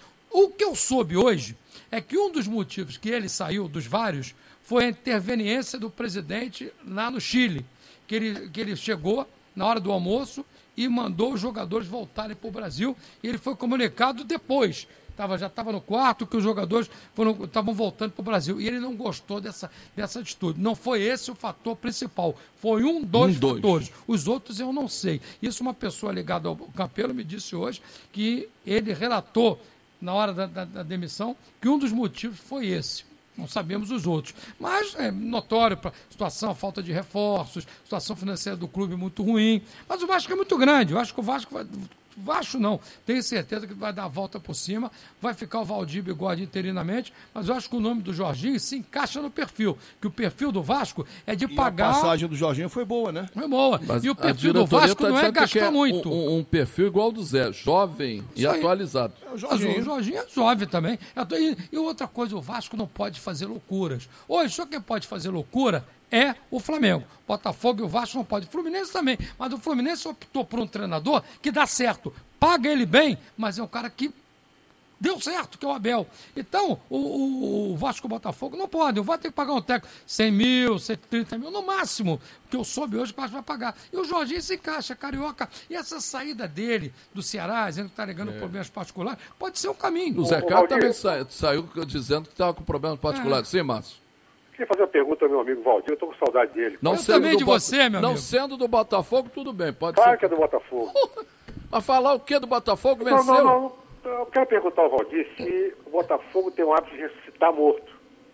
O que eu soube hoje é que um dos motivos que ele saiu, dos vários, foi a interveniência do presidente lá no Chile, que ele, que ele chegou na hora do almoço e mandou os jogadores voltarem para o Brasil e ele foi comunicado depois. Tava, já estava no quarto que os jogadores estavam voltando para o Brasil. E ele não gostou dessa, dessa atitude. Não foi esse o fator principal. Foi um dos um, fatores. Dois. Os outros eu não sei. Isso uma pessoa ligada ao Campelo me disse hoje que ele relatou, na hora da, da, da demissão, que um dos motivos foi esse. Não sabemos os outros. Mas é notório para a situação, a falta de reforços, situação financeira do clube muito ruim. Mas o Vasco é muito grande. Eu acho que o Vasco vai... acho não, tenho certeza que vai dar a volta por cima, vai ficar o Valdir Bigode interinamente, mas eu acho que o nome do Jorginho se encaixa no perfil, que o perfil do Vasco é de E pagar... a passagem do Jorginho foi boa, né? Foi boa. Mas e o a perfil do diretoria Vasco tá não é dizendo que gastar quer muito. Um, um perfil igual ao do Zé, jovem e Isso aí. atualizado. É o Mas Jorginho. o Jorginho é jovem também. E, e outra coisa, o Vasco não pode fazer loucuras. Hoje, só quem pode fazer loucura é o Flamengo. Botafogo e o Vasco não podem. O Fluminense também. Mas o Fluminense optou por um treinador que dá certo. Paga ele bem, mas é um cara que deu certo, que é o Abel. Então, o, o, o Vasco e o Botafogo não podem. O Vasco tem que pagar um técnico cem mil, cento e trinta mil, no máximo. Que eu soube hoje que o Vasco vai pagar. E o Jorginho se encaixa, carioca. E essa saída dele do Ceará, dizendo que está ligando é. problemas particulares, pode ser um caminho. O Zé Carlos também sa saiu dizendo que estava com problemas particulares. É. Sim, Márcio. Queria fazer uma pergunta ao meu amigo Valdir, eu estou com saudade dele. Não eu também de você, meu não amigo. Não sendo do Botafogo, tudo bem. Pode claro ser. que é do Botafogo. Mas falar o que do Botafogo não, venceu? Não, não, não. Eu quero perguntar ao Valdir se o Botafogo tem um hábito de ressuscitar morto.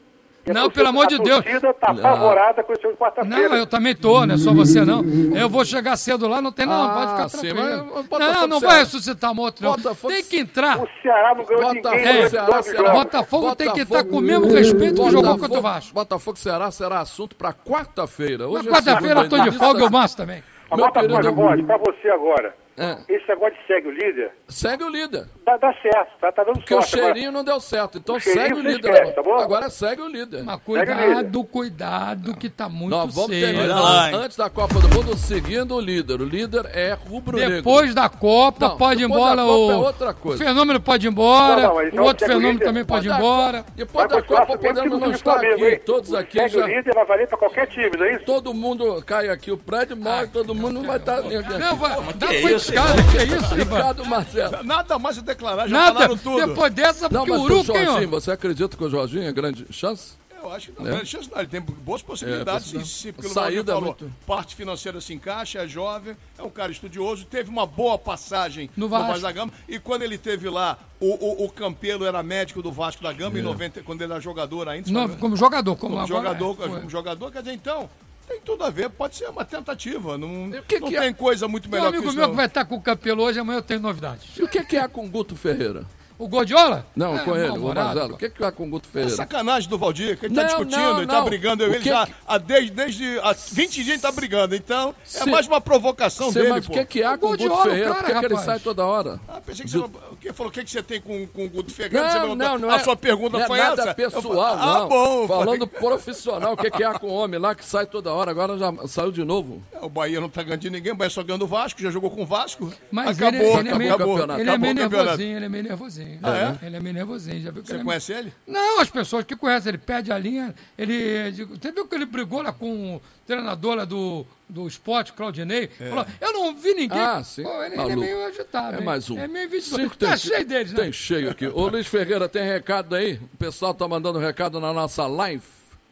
E não, pelo amor de Deus. A torcida está apavorada com esse jogo de quarta-feira. Não, eu também tô, não é só você não. Eu vou chegar cedo lá, não tem não, ah, pode ficar sim, tranquilo. Mas, não, não vai ressuscitar morto não. Botafogo... Tem que entrar. O Ceará não ganhou Botafogo, ninguém. É, Ceará, Ceará. Botafogo, Botafogo tem que estar com o mesmo respeito que jogou contra o Vasco. Botafogo Ceará será assunto para quarta-feira. Na quarta-feira eu tô de folga, o Márcio também. Bota coisa, Bode, pra você agora. É. Esse negócio de segue o líder. Segue o líder. Dá, dá certo, tá, tá dando Porque sorte. o cheirinho agora. não deu certo. Então o segue o líder. Esquece, tá bom? Agora segue o líder. Mas cuidado, cuidado, que tá muito Nós vamos sério. terminar antes da Copa do Mundo seguindo o líder. O líder é rubro-negro. Depois da Copa, não, pode ir embora o... É outra coisa. o Fenômeno pode ir embora, não, não, o outro Fenômeno líder. também pode ir embora. Depois da Copa podemos não estar aqui. Hein? Todos aqui segue já... o líder vai valer pra qualquer time, não é isso? Todo mundo cai aqui, o prédio morre, todo mundo não vai estar... Não, vai... Dá pra escada, que é isso, Ricardo Marcelo. Nada mais a declarar, já Nada. falaram tudo. Depois dessa, não, porque mas o Uru, o Jorginho, você acredita que o Jorginho é grande chance? Eu acho que não, é. chance não, ele tem boas possibilidades. É, se, pelo saída falou, muito... parte financeira se encaixa, é jovem, é um cara estudioso, teve uma boa passagem no no Vasco, Vasco da Gama. E quando ele teve lá, o, o, o Campelo era médico do Vasco da Gama é. em noventa, quando ele era jogador ainda. Não, como jogador, como, como agora, jogador, é, como jogador, quer dizer, então. Tem tudo a ver, pode ser uma tentativa. Não, que não que tem é? coisa muito melhor que isso. Um amigo meu não. que vai estar com o Campelo hoje, amanhã eu tenho novidades. E o que, que é com o Guto Ferreira? O Guardiola? Não, é, com ele, o Marcelo. O que, que é com o Guto Ferreira? É sacanagem do Valdir, que ele não, tá discutindo, não, ele não. tá brigando. Ele que já, que... há desde, desde há vinte dias ele tá brigando. Então, Sim. é mais uma provocação Sim, dele, mas pô. o que, que é com o Guto Guardiola, Ferreira? cara, Por que, que ele rapaz? sai toda hora? Ah, pensei que você o que falou, o que, que você tem com, com o Guto Ferreira? Não, Você não, perguntou, não a é, sua pergunta não foi é nada essa? pessoal, falei, não. Ah, bom. Falando falei... profissional, o que, que é com o homem lá que sai toda hora, agora já saiu de novo. É, o Bahia não tá ganhando de ninguém, o Bahia só ganhando o Vasco, já jogou com o Vasco. Mas acabou, ele, ele acabou, é meio, acabou, ele acabou, é meio acabou nervosinho, ele é meio nervosinho. Ah, é? Ele é meio nervosinho, já viu que Você ele é conhece ele? Não, as pessoas que conhecem, ele perde a linha, ele... Você viu que ele brigou lá com o treinador lá do, do esporte, Claudinei? É. Falou, eu não vi ninguém... Ah, sim. Pô, ele, ele é meio agitado. É mais um. É meio vídeo. Cinco Tá tem, cheio deles, né? Tem cheio aqui. Ô Luiz Ferreira, tem recado aí? O pessoal tá mandando recado na nossa live.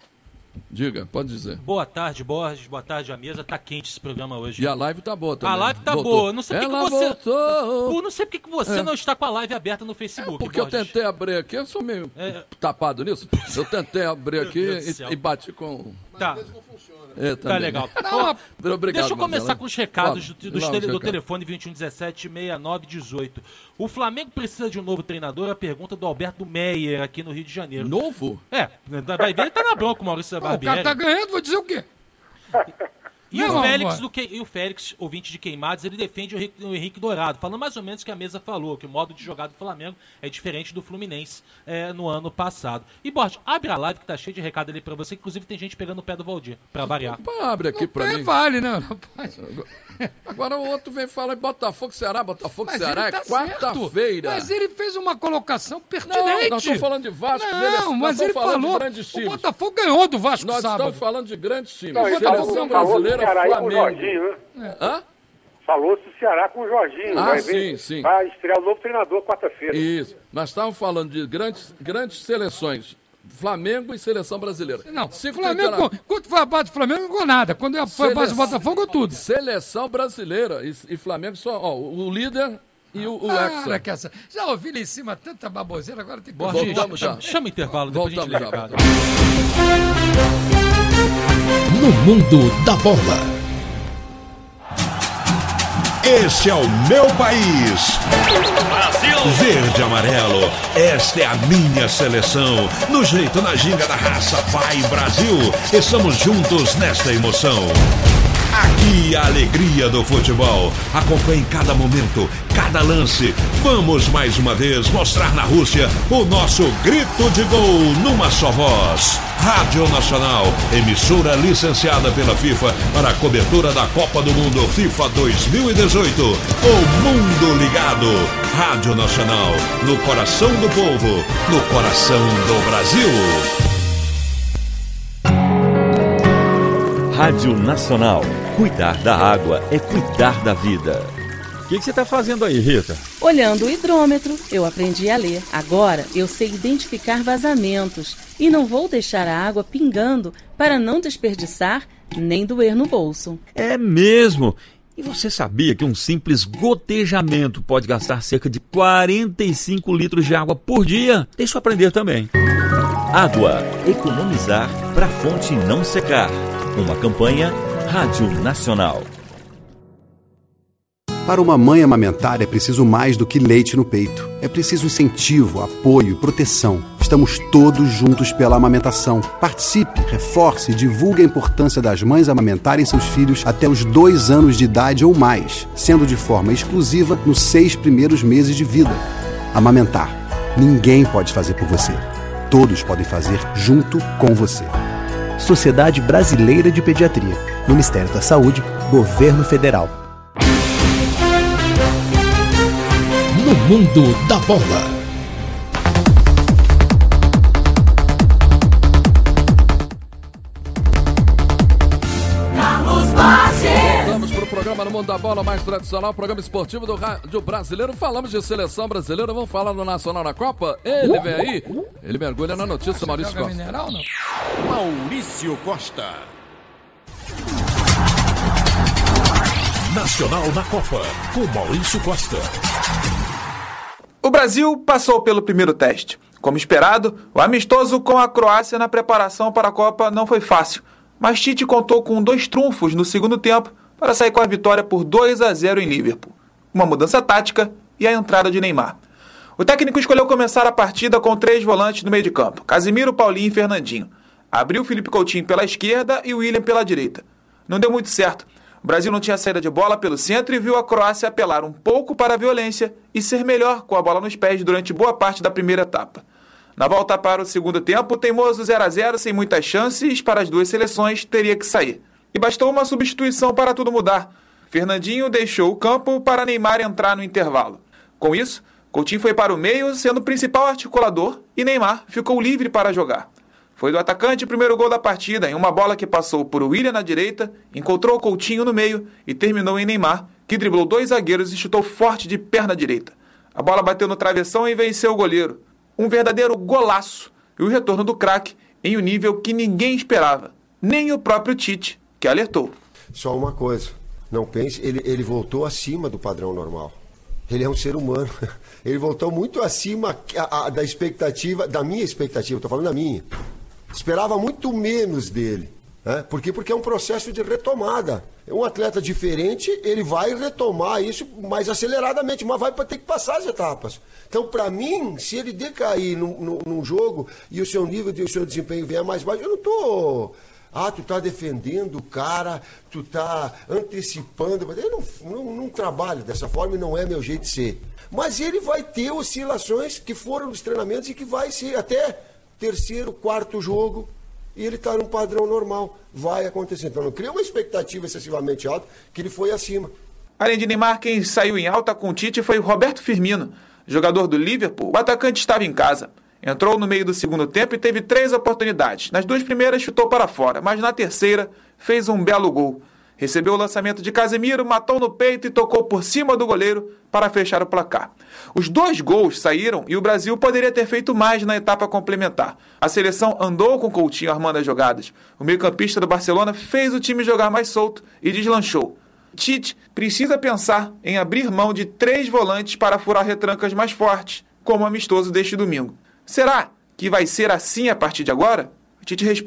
Diga, pode dizer. Boa tarde, Borges. Boa tarde, a mesa. Tá quente esse programa hoje. E a live tá boa também. A live tá voltou. boa. Não sei por que você. Voltou. Pô, não sei por que você É. não está com a live aberta no Facebook. É porque Borges. eu tentei abrir aqui, eu sou meio É. tapado nisso. Eu tentei abrir aqui Deus do céu. e, e bati com. Tá. É, Tá também. legal. Não, Pô, Obrigado, deixa eu começar Marcelo. com os recados Vamos, do, dos vamos, tele- do recado. telefone vinte e um dezessete, sessenta e nove dezoito. O Flamengo precisa de um novo treinador? A pergunta do Alberto Meyer aqui no Rio de Janeiro. Novo? É, vai ver, ele tá na bronca, o Maurício Pô, o cara Barbieri. tá ganhando, vou dizer o quê? E, Não, o Félix, agora. do que, e o Félix, ouvinte de Queimados, ele defende o Henrique, o Henrique Dourado, falando mais ou menos o que a mesa falou, que o modo de jogar do Flamengo é diferente do Fluminense é, no ano passado. E, Borges, abre a live que tá cheio de recado ali pra você, inclusive tem gente pegando o pé do Valdir, pra variar. Abre aqui pra É, mim. vale, não, não pode. Agora o outro vem falar em Botafogo, Ceará, Botafogo, Mas Ceará, ele tá é quarta-feira. certo. Mas ele fez uma colocação pertinente. Não, nós estamos falando de Vasco, Não, nós mas estamos ele falando falou, de grandes o times. Botafogo ganhou do Vasco Nós sábado. estamos falando de grandes times. Não, ele Seleção falou, falou do brasileira, Ceará aí com o Flamengo. Jorginho, né? Hã? Falou-se do Ceará com o Jorginho. Ah, vai sim, ver, sim. Vai estrear o novo treinador quarta-feira. Isso. Nós estávamos falando de grandes, grandes seleções. Flamengo e Seleção Brasileira. Não, Cinco Flamengo, campeonatos. quando foi a base do Flamengo, não ganhou nada. Quando foi a base do Seleção- Botafogo, ganhou tudo. Seleção Brasileira e, e Flamengo só, ó, o líder e o, o Ah, Hexa. que essa. Já ouvi lá em cima tanta baboseira, agora tem que... Borges, Voltamos chama, já. chama o intervalo, depois Voltamos a gente lê já. recado. No mundo da bola. Este é o meu país. Brasil. Verde e amarelo, esta é a minha seleção. No jeito, na ginga da raça, vai Brasil. Estamos juntos nesta emoção. Aqui a alegria do futebol. Acompanhe cada momento, cada lance. Vamos mais uma vez mostrar na Rússia o nosso grito de gol numa só voz. Rádio Nacional, emissora licenciada pela FIFA para a cobertura da Copa do Mundo FIFA dois mil e dezoito. O mundo ligado. Rádio Nacional, no coração do povo, no coração do Brasil. Rádio Nacional. Cuidar da água é cuidar da vida. O que, que você está fazendo aí, Rita? Olhando o hidrômetro, eu aprendi a ler. Agora eu sei identificar vazamentos e não vou deixar a água pingando para não desperdiçar nem doer no bolso. É mesmo? E você sabia que um simples gotejamento pode gastar cerca de quarenta e cinco litros de água por dia? Deixa eu aprender também. Água. Economizar para a fonte não secar. Uma campanha Rádio Nacional. Para uma mãe amamentar é preciso mais do que leite no peito. É preciso incentivo, apoio e proteção. Estamos todos juntos pela amamentação. Participe, reforce e divulgue a importância das mães amamentarem seus filhos até os dois anos de idade ou mais, sendo de forma exclusiva nos seis primeiros meses de vida. Amamentar. Ninguém pode fazer por você. Todos podem fazer junto com você. Sociedade Brasileira de Pediatria. Ministério da Saúde, Governo Federal. No mundo da bola. Vamos para o programa No Mundo da Bola, mais tradicional, programa esportivo do Rádio Brasileiro. Falamos de seleção brasileira, vamos falar no Nacional na Copa? Ele vem aí, ele mergulha na notícia, Maurício Costa. Mineral, não? Maurício Costa. Nacional na Copa, com Maurício Costa. O Brasil passou pelo primeiro teste. Como esperado, o amistoso com a Croácia na preparação para a Copa não foi fácil. Mas Tite contou com dois trunfos no segundo tempo para sair com a vitória por dois a zero em Liverpool. Uma mudança tática e a entrada de Neymar. O técnico escolheu começar a partida com três volantes no meio de campo: Casemiro, Paulinho e Fernandinho. Abriu Felipe Coutinho pela esquerda e o William pela direita. Não deu muito certo. O Brasil não tinha saída de bola pelo centro e viu a Croácia apelar um pouco para a violência e ser melhor com a bola nos pés durante boa parte da primeira etapa. Na volta para o segundo tempo, o teimoso zero a zero, sem muitas chances para as duas seleções, teria que sair. E bastou uma substituição para tudo mudar. Fernandinho deixou o campo para Neymar entrar no intervalo. Com isso, Coutinho foi para o meio, sendo o principal articulador, e Neymar ficou livre para jogar. Foi do atacante o primeiro gol da partida, em uma bola que passou por William na direita, encontrou Coutinho no meio e terminou em Neymar, que driblou dois zagueiros e chutou forte de perna direita. A bola bateu no travessão e venceu o goleiro. Um verdadeiro golaço e o retorno do craque em um nível que ninguém esperava, nem o próprio Tite, que alertou. Só uma coisa, não pense, ele, ele voltou acima do padrão normal. Ele é um ser humano. Ele voltou muito acima a, a, da expectativa, da minha expectativa, estou falando da minha. Esperava muito menos dele. Né? Por quê? Porque é um processo de retomada. Um atleta diferente, ele vai retomar isso mais aceleradamente, mas vai ter que passar as etapas. Então, para mim, se ele decair num, num, num jogo e o seu nível e o seu desempenho vier mais baixo, eu não estou... Ah, tu tá defendendo o cara, tu tá antecipando. Eu não, não, não trabalho dessa forma e não é meu jeito de ser. Mas ele vai ter oscilações que foram nos treinamentos e que vai ser até terceiro, quarto jogo e ele tá num padrão normal. Vai acontecer. Então não cria uma expectativa excessivamente alta que ele foi acima. Além de Neymar, quem saiu em alta com o Tite foi o Roberto Firmino. Jogador do Liverpool, o atacante estava em casa. Entrou no meio do segundo tempo e teve três oportunidades. Nas duas primeiras chutou para fora, mas na terceira fez um belo gol. Recebeu o lançamento de Casemiro, matou no peito e tocou por cima do goleiro para fechar o placar. Os dois gols saíram e o Brasil poderia ter feito mais na etapa complementar. A seleção andou com Coutinho armando as jogadas. O meio-campista do Barcelona fez o time jogar mais solto e deslanchou. Tite precisa pensar em abrir mão de três volantes para furar retrancas mais fortes, como o amistoso deste domingo. Será que vai ser assim a partir de agora? O Tite responde.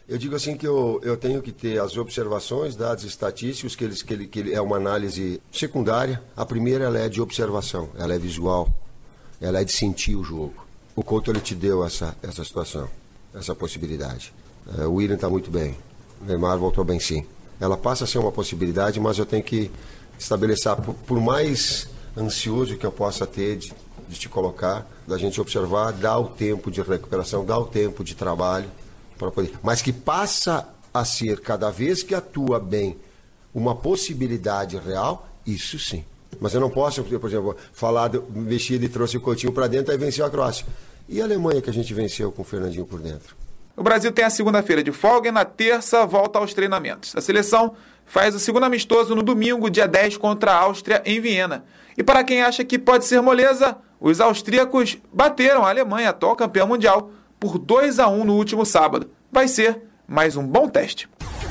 Eu digo assim que eu, eu tenho que ter as observações, dados estatísticos, que, eles, que, ele, que ele é uma análise secundária. A primeira ela é de observação, ela é visual, ela é de sentir o jogo. O Couto ele te deu essa, essa situação, essa possibilidade. É, o William está muito bem, o Neymar voltou bem sim. Ela passa a ser uma possibilidade, mas eu tenho que estabelecer, por, por mais ansioso que eu possa ter de, de te colocar, da gente observar, dar o tempo de recuperação, dar o tempo de trabalho, para poder, mas que passa a ser, cada vez que atua bem, uma possibilidade real, isso sim. Mas eu não posso, por exemplo, falar, do Mexida e trouxe o Coutinho para dentro e venceu a Croácia. E a Alemanha que a gente venceu com o Fernandinho por dentro? O Brasil tem a segunda-feira de folga e na terça volta aos treinamentos. A seleção faz o segundo amistoso no domingo, dia dez, contra a Áustria, em Viena. E para quem acha que pode ser moleza, os austríacos bateram a Alemanha, atual campeã mundial, por dois a um no último sábado. Vai ser mais um bom teste.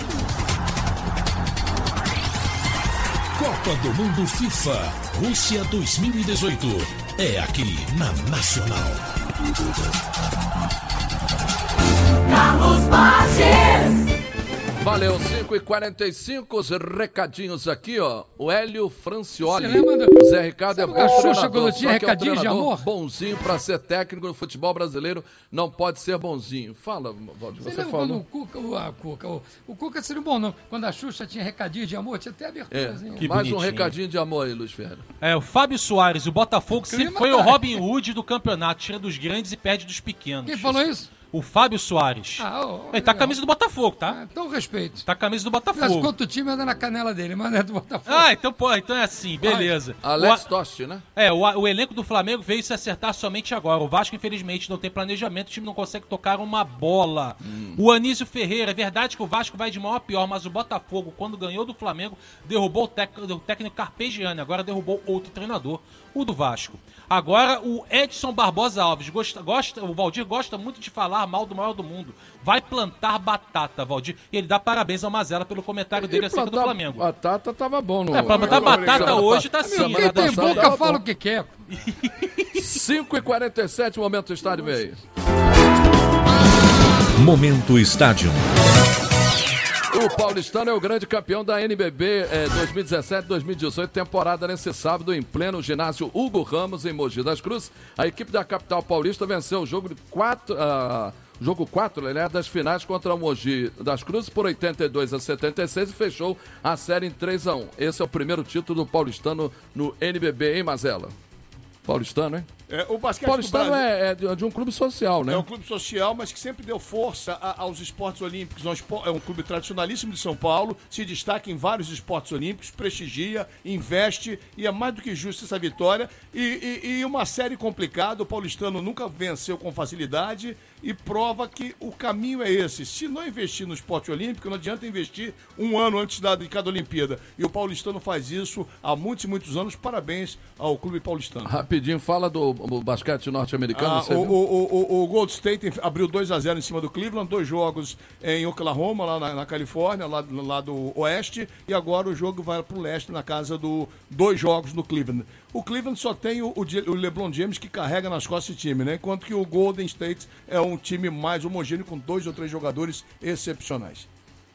Copa do Mundo FIFA Rússia dois mil e dezoito. É aqui na Nacional. Carlos Borges. Valeu, cinco e quarenta e cinco, os recadinhos aqui, ó. O Hélio Francioli. Você lembra do- O Zé Ricardo é Sabe bom o Xuxa treinador, quando só tinha que é um recadinho de treinador amor? bonzinho pra ser técnico no futebol brasileiro, não pode ser bonzinho. Fala, Valdir, Você, você lembra falou. quando o Cuca, o, a Cuca, o, o Cuca seria um bom nome. Quando a Xuxa tinha recadinho de amor, tinha até É, aberturazinha. Que mais um bonitinho. recadinho de amor aí, Luiz Ferreira. É, o Fábio Soares, o Botafogo sempre Clima foi tá. o Robin Hood do campeonato, tira dos grandes e perde dos pequenos. Quem falou isso? O Fábio Soares. Ah, ó, Ele tá com a camisa do Botafogo, tá? Ah, então respeito. Tá com a camisa do Mas Botafogo. quanto o time anda na canela dele, mas não é do Botafogo. Ah, então, pô, então é assim, beleza. Alex O- Tosti, né? É, o, o elenco do Flamengo veio se acertar somente agora. O Vasco, infelizmente, não tem planejamento, o time não consegue tocar uma bola. Hum. O Anísio Ferreira, é verdade que o Vasco vai de mal a pior, mas o Botafogo, quando ganhou do Flamengo, derrubou o, tec- o técnico Carpegiani, agora derrubou outro treinador, o do Vasco. Agora, o Edson Barbosa Alves, gosta, gosta, o Valdir gosta muito de falar mal do maior do mundo. Vai plantar batata, Valdir. E ele dá parabéns ao Mazela pelo comentário dele acerca do Flamengo. Batata tava bom no. É, pra plantar batata hoje tá assim. Semana Quem tem passada boca tava fala bom. o que quer. cinco e quarenta e sete, momento do estádio meio. Momento Estádio. O paulistano é o grande campeão da N B B eh, dois mil e dezessete dois mil e dezoito, temporada nesse sábado em pleno ginásio Hugo Ramos, em Mogi das Cruzes. A equipe da capital paulista venceu o jogo de quatro, ah, jogo quatro, né, das finais contra o Mogi das Cruzes por oitenta e dois a setenta e seis e fechou a série em três a um. Esse é o primeiro título do paulistano no N B B, hein, Mazela? Paulistano, hein? É, o basquete Paulistano do Brasil é, é de, de um clube social, né? é um clube social, mas que sempre deu força a- aos esportes olímpicos. É um, espo- é um clube tradicionalíssimo de São Paulo, se destaca em vários esportes olímpicos, prestigia, investe, e é mais do que justa essa vitória. E, e- e uma série complicada, o paulistano nunca venceu com facilidade e prova que o caminho é esse. Se não investir no esporte olímpico, não adianta investir um ano antes da, de cada Olimpíada. E o paulistano faz isso há muitos e muitos anos. Parabéns ao clube paulistano. Rapidinho, fala do o basquete norte-americano. Ah, você o, viu? o, o, o Gold State abriu dois a zero em cima do Cleveland, dois jogos em Oklahoma, lá na, na Califórnia, lá, lá do oeste, e agora o jogo vai para o leste, na casa do dois jogos no Cleveland. O Cleveland só tem o, o, o LeBron James que carrega nas costas esse time, né? Enquanto que o Golden State é um time mais homogêneo, com dois ou três jogadores excepcionais.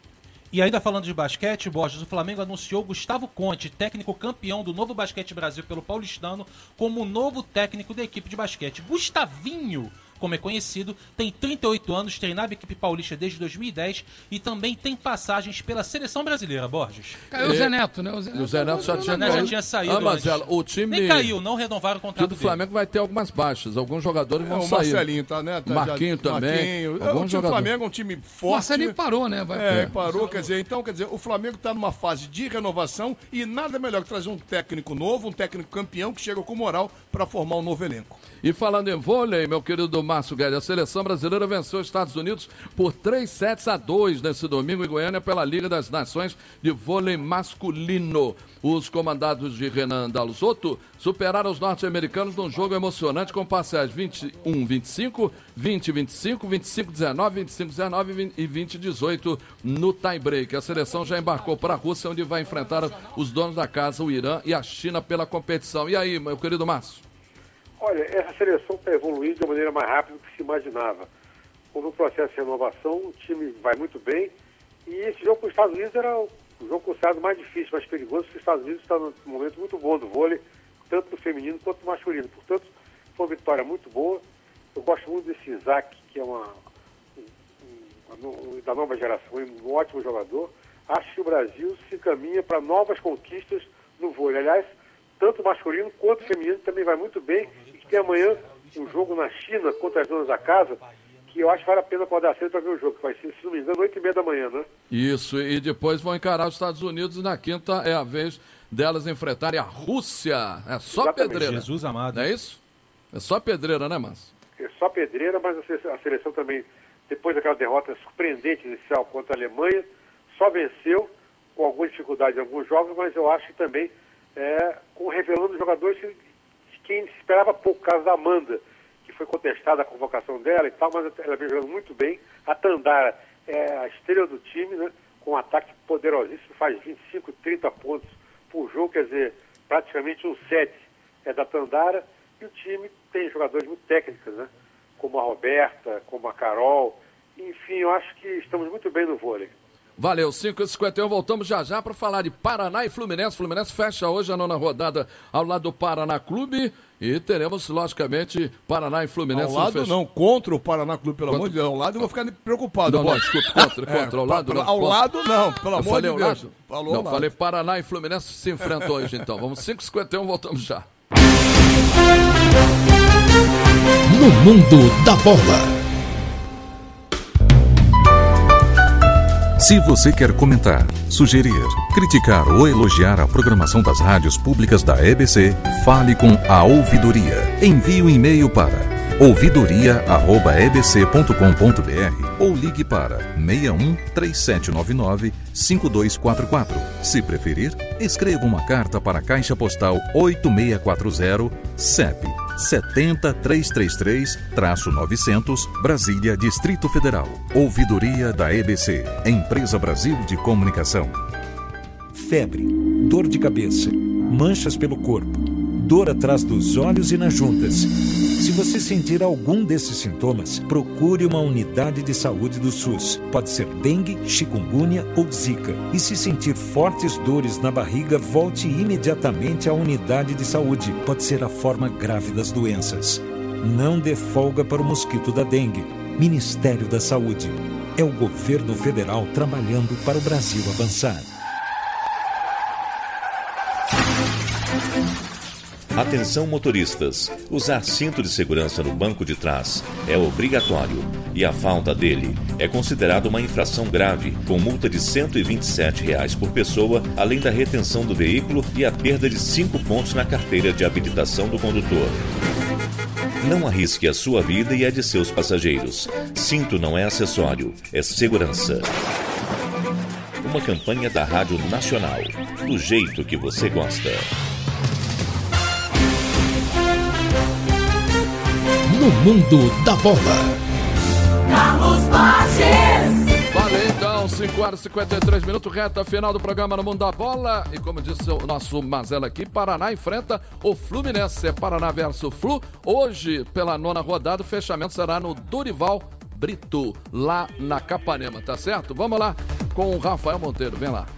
E ainda falando de basquete, Borges, o Flamengo anunciou Gustavo Conte, técnico campeão do Novo Basquete Brasil pelo Paulistano, como o novo técnico da equipe de basquete. Gustavinho, como é conhecido, tem trinta e oito anos, treinava a equipe paulista desde dois mil e dez e também tem passagens pela seleção brasileira, Borges. Caiu o Zé Neto, né? O Zé E o Zé Neto já tinha, Neto já tinha saído Ah, mas antes. ela- o time... Nem caiu, não renovaram o O contrato time do dele. Flamengo vai ter algumas baixas. Alguns jogadores vão É, o sair. Marcelinho tá, né? Tá, Marquinho já- também. Marquinho. Alguns o time do jogadores. Flamengo é um time O forte. Marcelinho parou, né? Vai É, parou, quer dizer, então, quer dizer, o Flamengo está numa fase de renovação e nada melhor que trazer um técnico novo, um técnico campeão que chega com moral para formar um novo elenco. E falando em vôlei, meu querido Márcio Guedes, a seleção brasileira venceu os Estados Unidos por três sets a dois nesse domingo em Goiânia pela Liga das Nações de Vôlei Masculino. Os comandados de Renan Dalzotto superaram os norte-americanos num jogo emocionante com parciais vinte e um a vinte e cinco, vinte a vinte e cinco, vinte e cinco a dezenove, vinte e cinco a dezenove e vinte a dezoito no tie-break. A seleção já embarcou para a Rússia, onde vai enfrentar os donos da casa, o Irã e a China, pela competição. E aí, meu querido Márcio? Olha, essa seleção está evoluindo de uma maneira mais rápida do que se imaginava. no processo de renovação, o time vai muito bem. E esse jogo com os Estados Unidos era o jogo considerado mais difícil, mais perigoso, porque os Estados Unidos está num momento muito bom do vôlei, tanto no feminino quanto no masculino. Portanto, foi uma vitória muito boa. Eu gosto muito desse Isaac, que é uma, um, um, da nova geração, um ótimo jogador. Acho que o Brasil se encaminha para novas conquistas no vôlei. Aliás, tanto masculino quanto feminino também vai muito bem. E que tem amanhã um jogo na China contra as donas da casa, que eu acho que vale a pena acordar cedo para ver o jogo, que vai ser, se não me engano, oito e meia da manhã, né? Isso, e depois vão encarar os Estados Unidos, e na quinta é a vez delas enfrentarem a Rússia. É só Exatamente. pedreira. Jesus amado. Não é isso? É só pedreira, né, Márcio? É só pedreira, mas a seleção, a seleção também, depois daquela derrota surpreendente inicial contra a Alemanha, só venceu com alguma dificuldade em alguns jogos, mas eu acho que também é, com, revelando jogadores que, de quem se esperava pouco, o caso da Amanda, que foi contestada a convocação dela e tal, mas ela vem jogando muito bem. A Tandara é a estrela do time, né, com um ataque poderosíssimo, faz vinte e cinco, trinta pontos por jogo, quer dizer, praticamente um set é da Tandara, e o time tem jogadores muito técnicos, né, como a Roberta, como a Carol, enfim, eu acho que estamos muito bem no vôlei. Valeu, cinco e cinquenta e um, voltamos já já para falar de Paraná e Fluminense. Fluminense fecha hoje a nona rodada ao lado do Paraná Clube e teremos, logicamente, Paraná e Fluminense. Ao lado fecha... não, contra o Paraná Clube, pelo contra... amor de Deus. Ao lado eu vou ficar preocupado. Não, não, desculpa, contra, contra, é, ao lado pra, não. Ao contra. lado não, pelo eu amor falei de Deus. Lado? Falou não, lado. falei Paraná e Fluminense se enfrentam hoje então. Vamos cinco e cinquenta e um, voltamos já. No mundo da bola. Se você quer comentar, sugerir, criticar ou elogiar a programação das rádios públicas da E B C, fale com a Ouvidoria. Envie um e-mail para ouvidoria arroba e b c ponto com ponto b r ou ligue para seis um três sete nove nove cinco dois quatro quatro. Se preferir, escreva uma carta para a Caixa Postal oito seis quatro zero, C E P sete zero três três três novecentos, Brasília, Distrito Federal. Ouvidoria da E B C, Empresa Brasil de Comunicação. Febre, dor de cabeça, manchas pelo corpo, dor atrás dos olhos e nas juntas. Se você sentir algum desses sintomas, procure uma unidade de saúde do SUS. Pode ser dengue, chikungunya ou zika. E se sentir fortes dores na barriga, volte imediatamente à unidade de saúde. Pode ser a forma grave das doenças. Não dê folga para o mosquito da dengue. Ministério da Saúde. É o governo federal trabalhando para o Brasil avançar. Atenção motoristas, usar cinto de segurança no banco de trás é obrigatório e a falta dele é considerada uma infração grave, com multa de cento e vinte e sete reais por pessoa, além da retenção do veículo e a perda de cinco pontos na carteira de habilitação do condutor. Não arrisque a sua vida e a de seus passageiros. Cinto não é acessório, é segurança. Uma campanha da Rádio Nacional, do jeito que você gosta. No mundo da bola. Carlos Borges. Valeu então, cinco horas e cinquenta e três minutos, reta final do programa No Mundo da Bola. E como disse o nosso Mazela aqui, Paraná enfrenta o Fluminense. É Paraná versus Flu. Hoje, pela nona rodada, o fechamento será no Dorival Brito, lá na Capanema, tá certo? Vamos lá com o Rafael Monteiro, vem lá.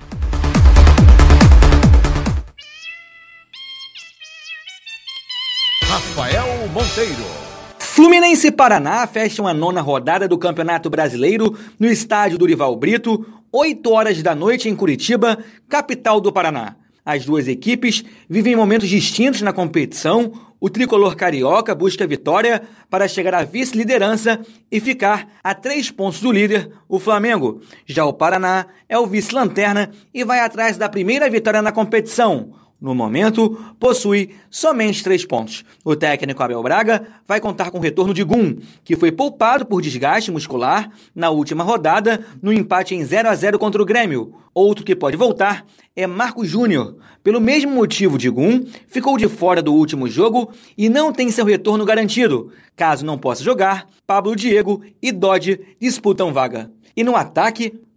Rafael Monteiro. Fluminense e Paraná fecham a nona rodada do Campeonato Brasileiro no estádio Dorival Brito, oito horas da noite em Curitiba, capital do Paraná. As duas equipes vivem momentos distintos na competição. O tricolor carioca busca a vitória para chegar à vice-liderança e ficar a três pontos do líder, o Flamengo. Já o Paraná é o vice-lanterna e vai atrás da primeira vitória na competição. No momento, possui somente três pontos. O técnico Abel Braga vai contar com o retorno de Gum, que foi poupado por desgaste muscular na última rodada no empate em zero a zero contra o Grêmio. Outro que pode voltar é Marcos Júnior. Pelo mesmo motivo de Gum, ficou de fora do último jogo e não tem seu retorno garantido. Caso não possa jogar, Pablo Diego e Dodge disputam vaga. E no ataque,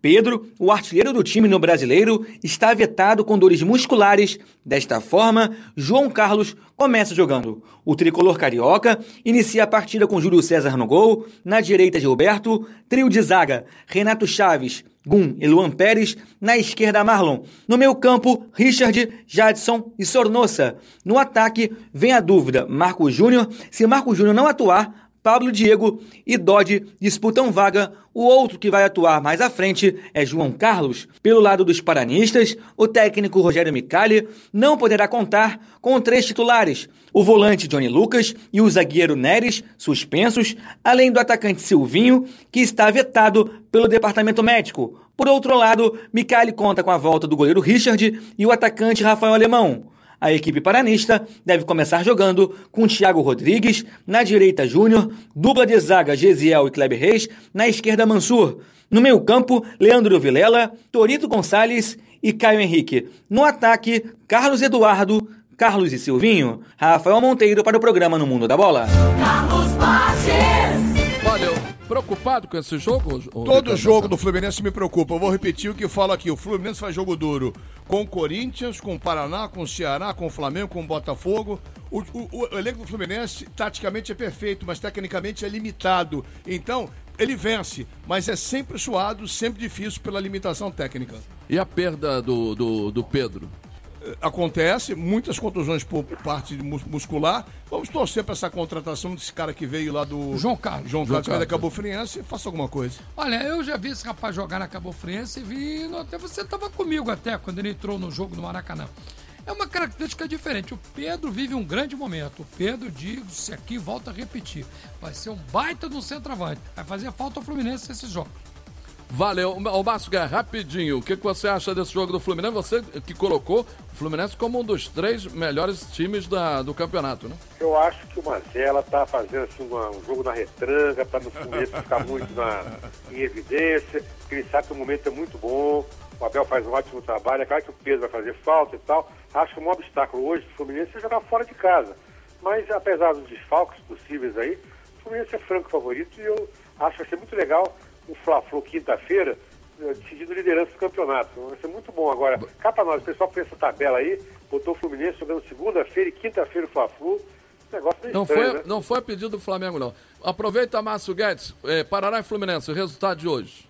Pedro, o artilheiro do time no Brasileiro, está vetado com dores musculares. Desta forma, João Carlos começa jogando. O tricolor carioca inicia a partida com Júlio César no gol, na direita Gilberto, trio de zaga, Renato Chaves, Gum e Luan Pérez, na esquerda Marlon. No meio campo, Richard, Jadson e Sornosa. No ataque, vem a dúvida, Marco Júnior. Se Marco Júnior não atuar, Pablo Diego e Dodge disputam vaga. O outro que vai atuar mais à frente é João Carlos. Pelo lado dos paranistas, o técnico Rogério Micali não poderá contar com três titulares: o volante Johnny Lucas e o zagueiro Neres, suspensos, além do atacante Silvinho, que está vetado pelo departamento médico. Por outro lado, Micali conta com a volta do goleiro Richard e o atacante Rafael Alemão. A equipe paranista deve começar jogando com Thiago Rodrigues, na direita Júnior, dupla de zaga Gesiel e Kleber Reis, na esquerda Mansur. No meio campo, Leandro Vilela, Torito Gonçalves e Caio Henrique. No ataque, Carlos Eduardo, Carlos e Silvinho. Rafael Monteiro para o programa No Mundo da Bola. Carlos Bates. Valeu. Preocupado com esse jogo? Todo jogo do Fluminense me preocupa. Eu vou repetir o que falo aqui. O Fluminense faz jogo duro com o Corinthians, com o Paraná, com o Ceará, com o Flamengo, com o Botafogo. O, o, o elenco do Fluminense, taticamente, é perfeito, mas tecnicamente é limitado. Então, ele vence, mas é sempre suado, sempre difícil pela limitação técnica. E a perda do, do, do Pedro? Acontece, muitas contusões por parte muscular. Vamos torcer para essa contratação desse cara que veio lá do João Carlos. João Carlos, que é da Cabo Friense, faça alguma coisa. Olha, eu já vi esse rapaz jogar na Cabo Friense e vi, até você estava comigo até quando ele entrou no jogo do Maracanã. É uma característica diferente. O Pedro vive um grande momento. O Pedro, digo-se aqui, volta a repetir, vai ser um baita do centroavante. Vai fazer falta ao Fluminense esse jogo. Valeu. O Márcio Guerra, rapidinho, o que, que você acha desse jogo do Fluminense? Você que colocou o Fluminense como um dos três melhores times da, do campeonato, né? Eu acho que o Mazella está fazendo assim, uma, um jogo na retranca, para no Fluminense ficar muito na, em evidência, porque ele sabe que o momento é muito bom, o Abel faz um ótimo trabalho, é claro que o Pedro vai fazer falta e tal. Acho que o maior obstáculo hoje do Fluminense é jogar fora de casa. Mas apesar dos desfalques possíveis aí, o Fluminense é franco favorito e eu acho que vai ser muito legal o Fla-Flu quinta-feira, decidindo liderança do campeonato. Vai ser muito bom. Agora, cá pra nós, o pessoal fez essa tabela aí, botou o Fluminense jogando segunda-feira e quinta-feira o Fla-Flu. Negócio meio não estranho, foi, né? não foi a pedido do Flamengo, não. Aproveita, Márcio Guedes, é, Paraná e Fluminense, o resultado de hoje.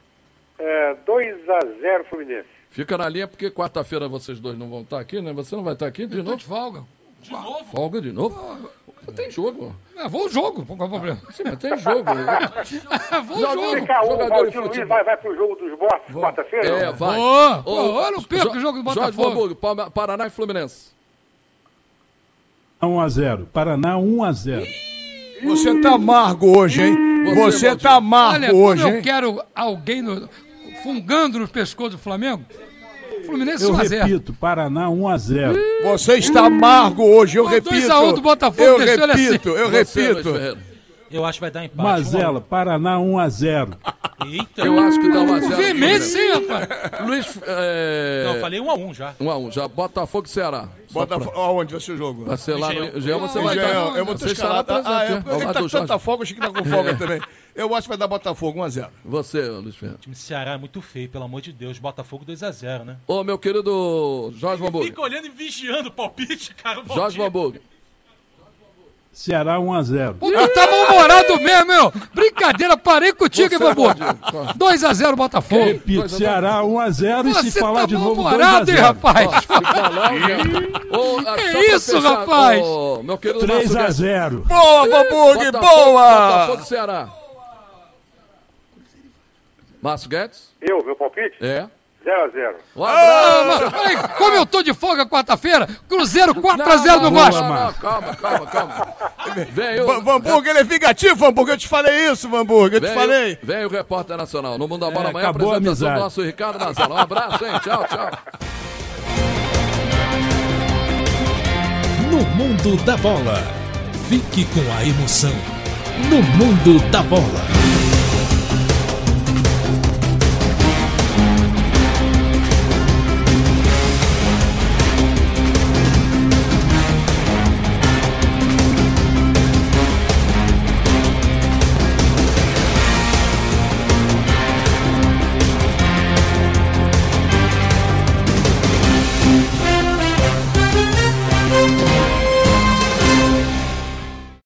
É, dois a zero Fluminense. Fica na linha, porque quarta-feira vocês dois não vão estar aqui, né? Você não vai estar aqui de Eu novo? tô de folga. De novo? Folga de novo? Não tem jogo. É, vou ao jogo, qual é o problema? Sim, mas tem jogo. Vou ao jogo. Vem cá, o Jogador de Valdir futebol. Luiz vai, vai pro jogo dos Botes quarta-feira? É, não? vai. Ô, Ô, ô, olha o perco, Jo- o jogo do Jorge Botafogo. Valburgo, Palme- Paraná e Fluminense. um a zero. Paraná um a zero. Você tá amargo hoje, hein? Você, Você Valdir. tá amargo Olha, hoje, quando eu hein? quero alguém no- fungando no pescoço do Flamengo, Fluminense Eu um a zero. repito, Paraná um a zero. Você está amargo hoje, eu Ó, repito. dois a um do Botafogo, eu deixou ele repito, eu Você, Luiz repito. Ferreira. Eu acho que vai dar empate. Mazela, Paraná um a zero. Eita. Eu acho que dá uma Com zero. veemência, sim, rapaz. Luiz, é... Não, eu falei um a um já. um a um, já Botafogo e Ceará. Só pra- Botafogo, aonde vai ser o jogo? Vai ser lá no Engenhão. Engenhão, você Em vai Engenhão, estar. eu vou ter Você estará escalado. Ah, é, presente, porque né? ele tá do com Jorge. tanta folga, achei que tá com folga também. Eu acho que vai dar Botafogo um a zero. Você, Luiz Ferreira. O time do Ceará é muito feio, pelo amor de Deus. Botafogo dois a zero, né? Ô, meu querido Jorge Hamburgo. Fica olhando e vigiando o palpite, cara. o Jorge palpite. Hamburgo. Ceará um a zero. Pô, tu tá mal-humorado mesmo, meu. Brincadeira, parei contigo, hein, Você, Babu. Valdir. dois a zero Botafogo. Repito, Ceará um a zero e se Você falar tá de novo dois a mal-humorado, hein, zero. rapaz? Ó, se falar, Ô, ah, Que só pra isso, fechar, rapaz? ô, meu querido três Márcio a Guedes. zero. Boa, Bamburg, Botafogo, boa! Botafogo e Ceará. Márcio Guedes? Eu, meu palpite? É. zero a zero. Um Ah, abraço. mano, peraí, como eu tô de folga quarta-feira, Cruzeiro quatro a zero no não, Vasco. não, não, calma, calma, calma. Vem o, Va- Vamburg, ele é vingativo, Vamburg. Eu te falei isso, Vamburg. Eu te vem, falei. o- vem o repórter nacional. No Mundo da Bola É, amanhã, acabou a apresentação do amizade. nosso Ricardo Nazela. Um abraço, hein? Tchau, tchau. No Mundo da Bola. Fique com a emoção. No Mundo da Bola.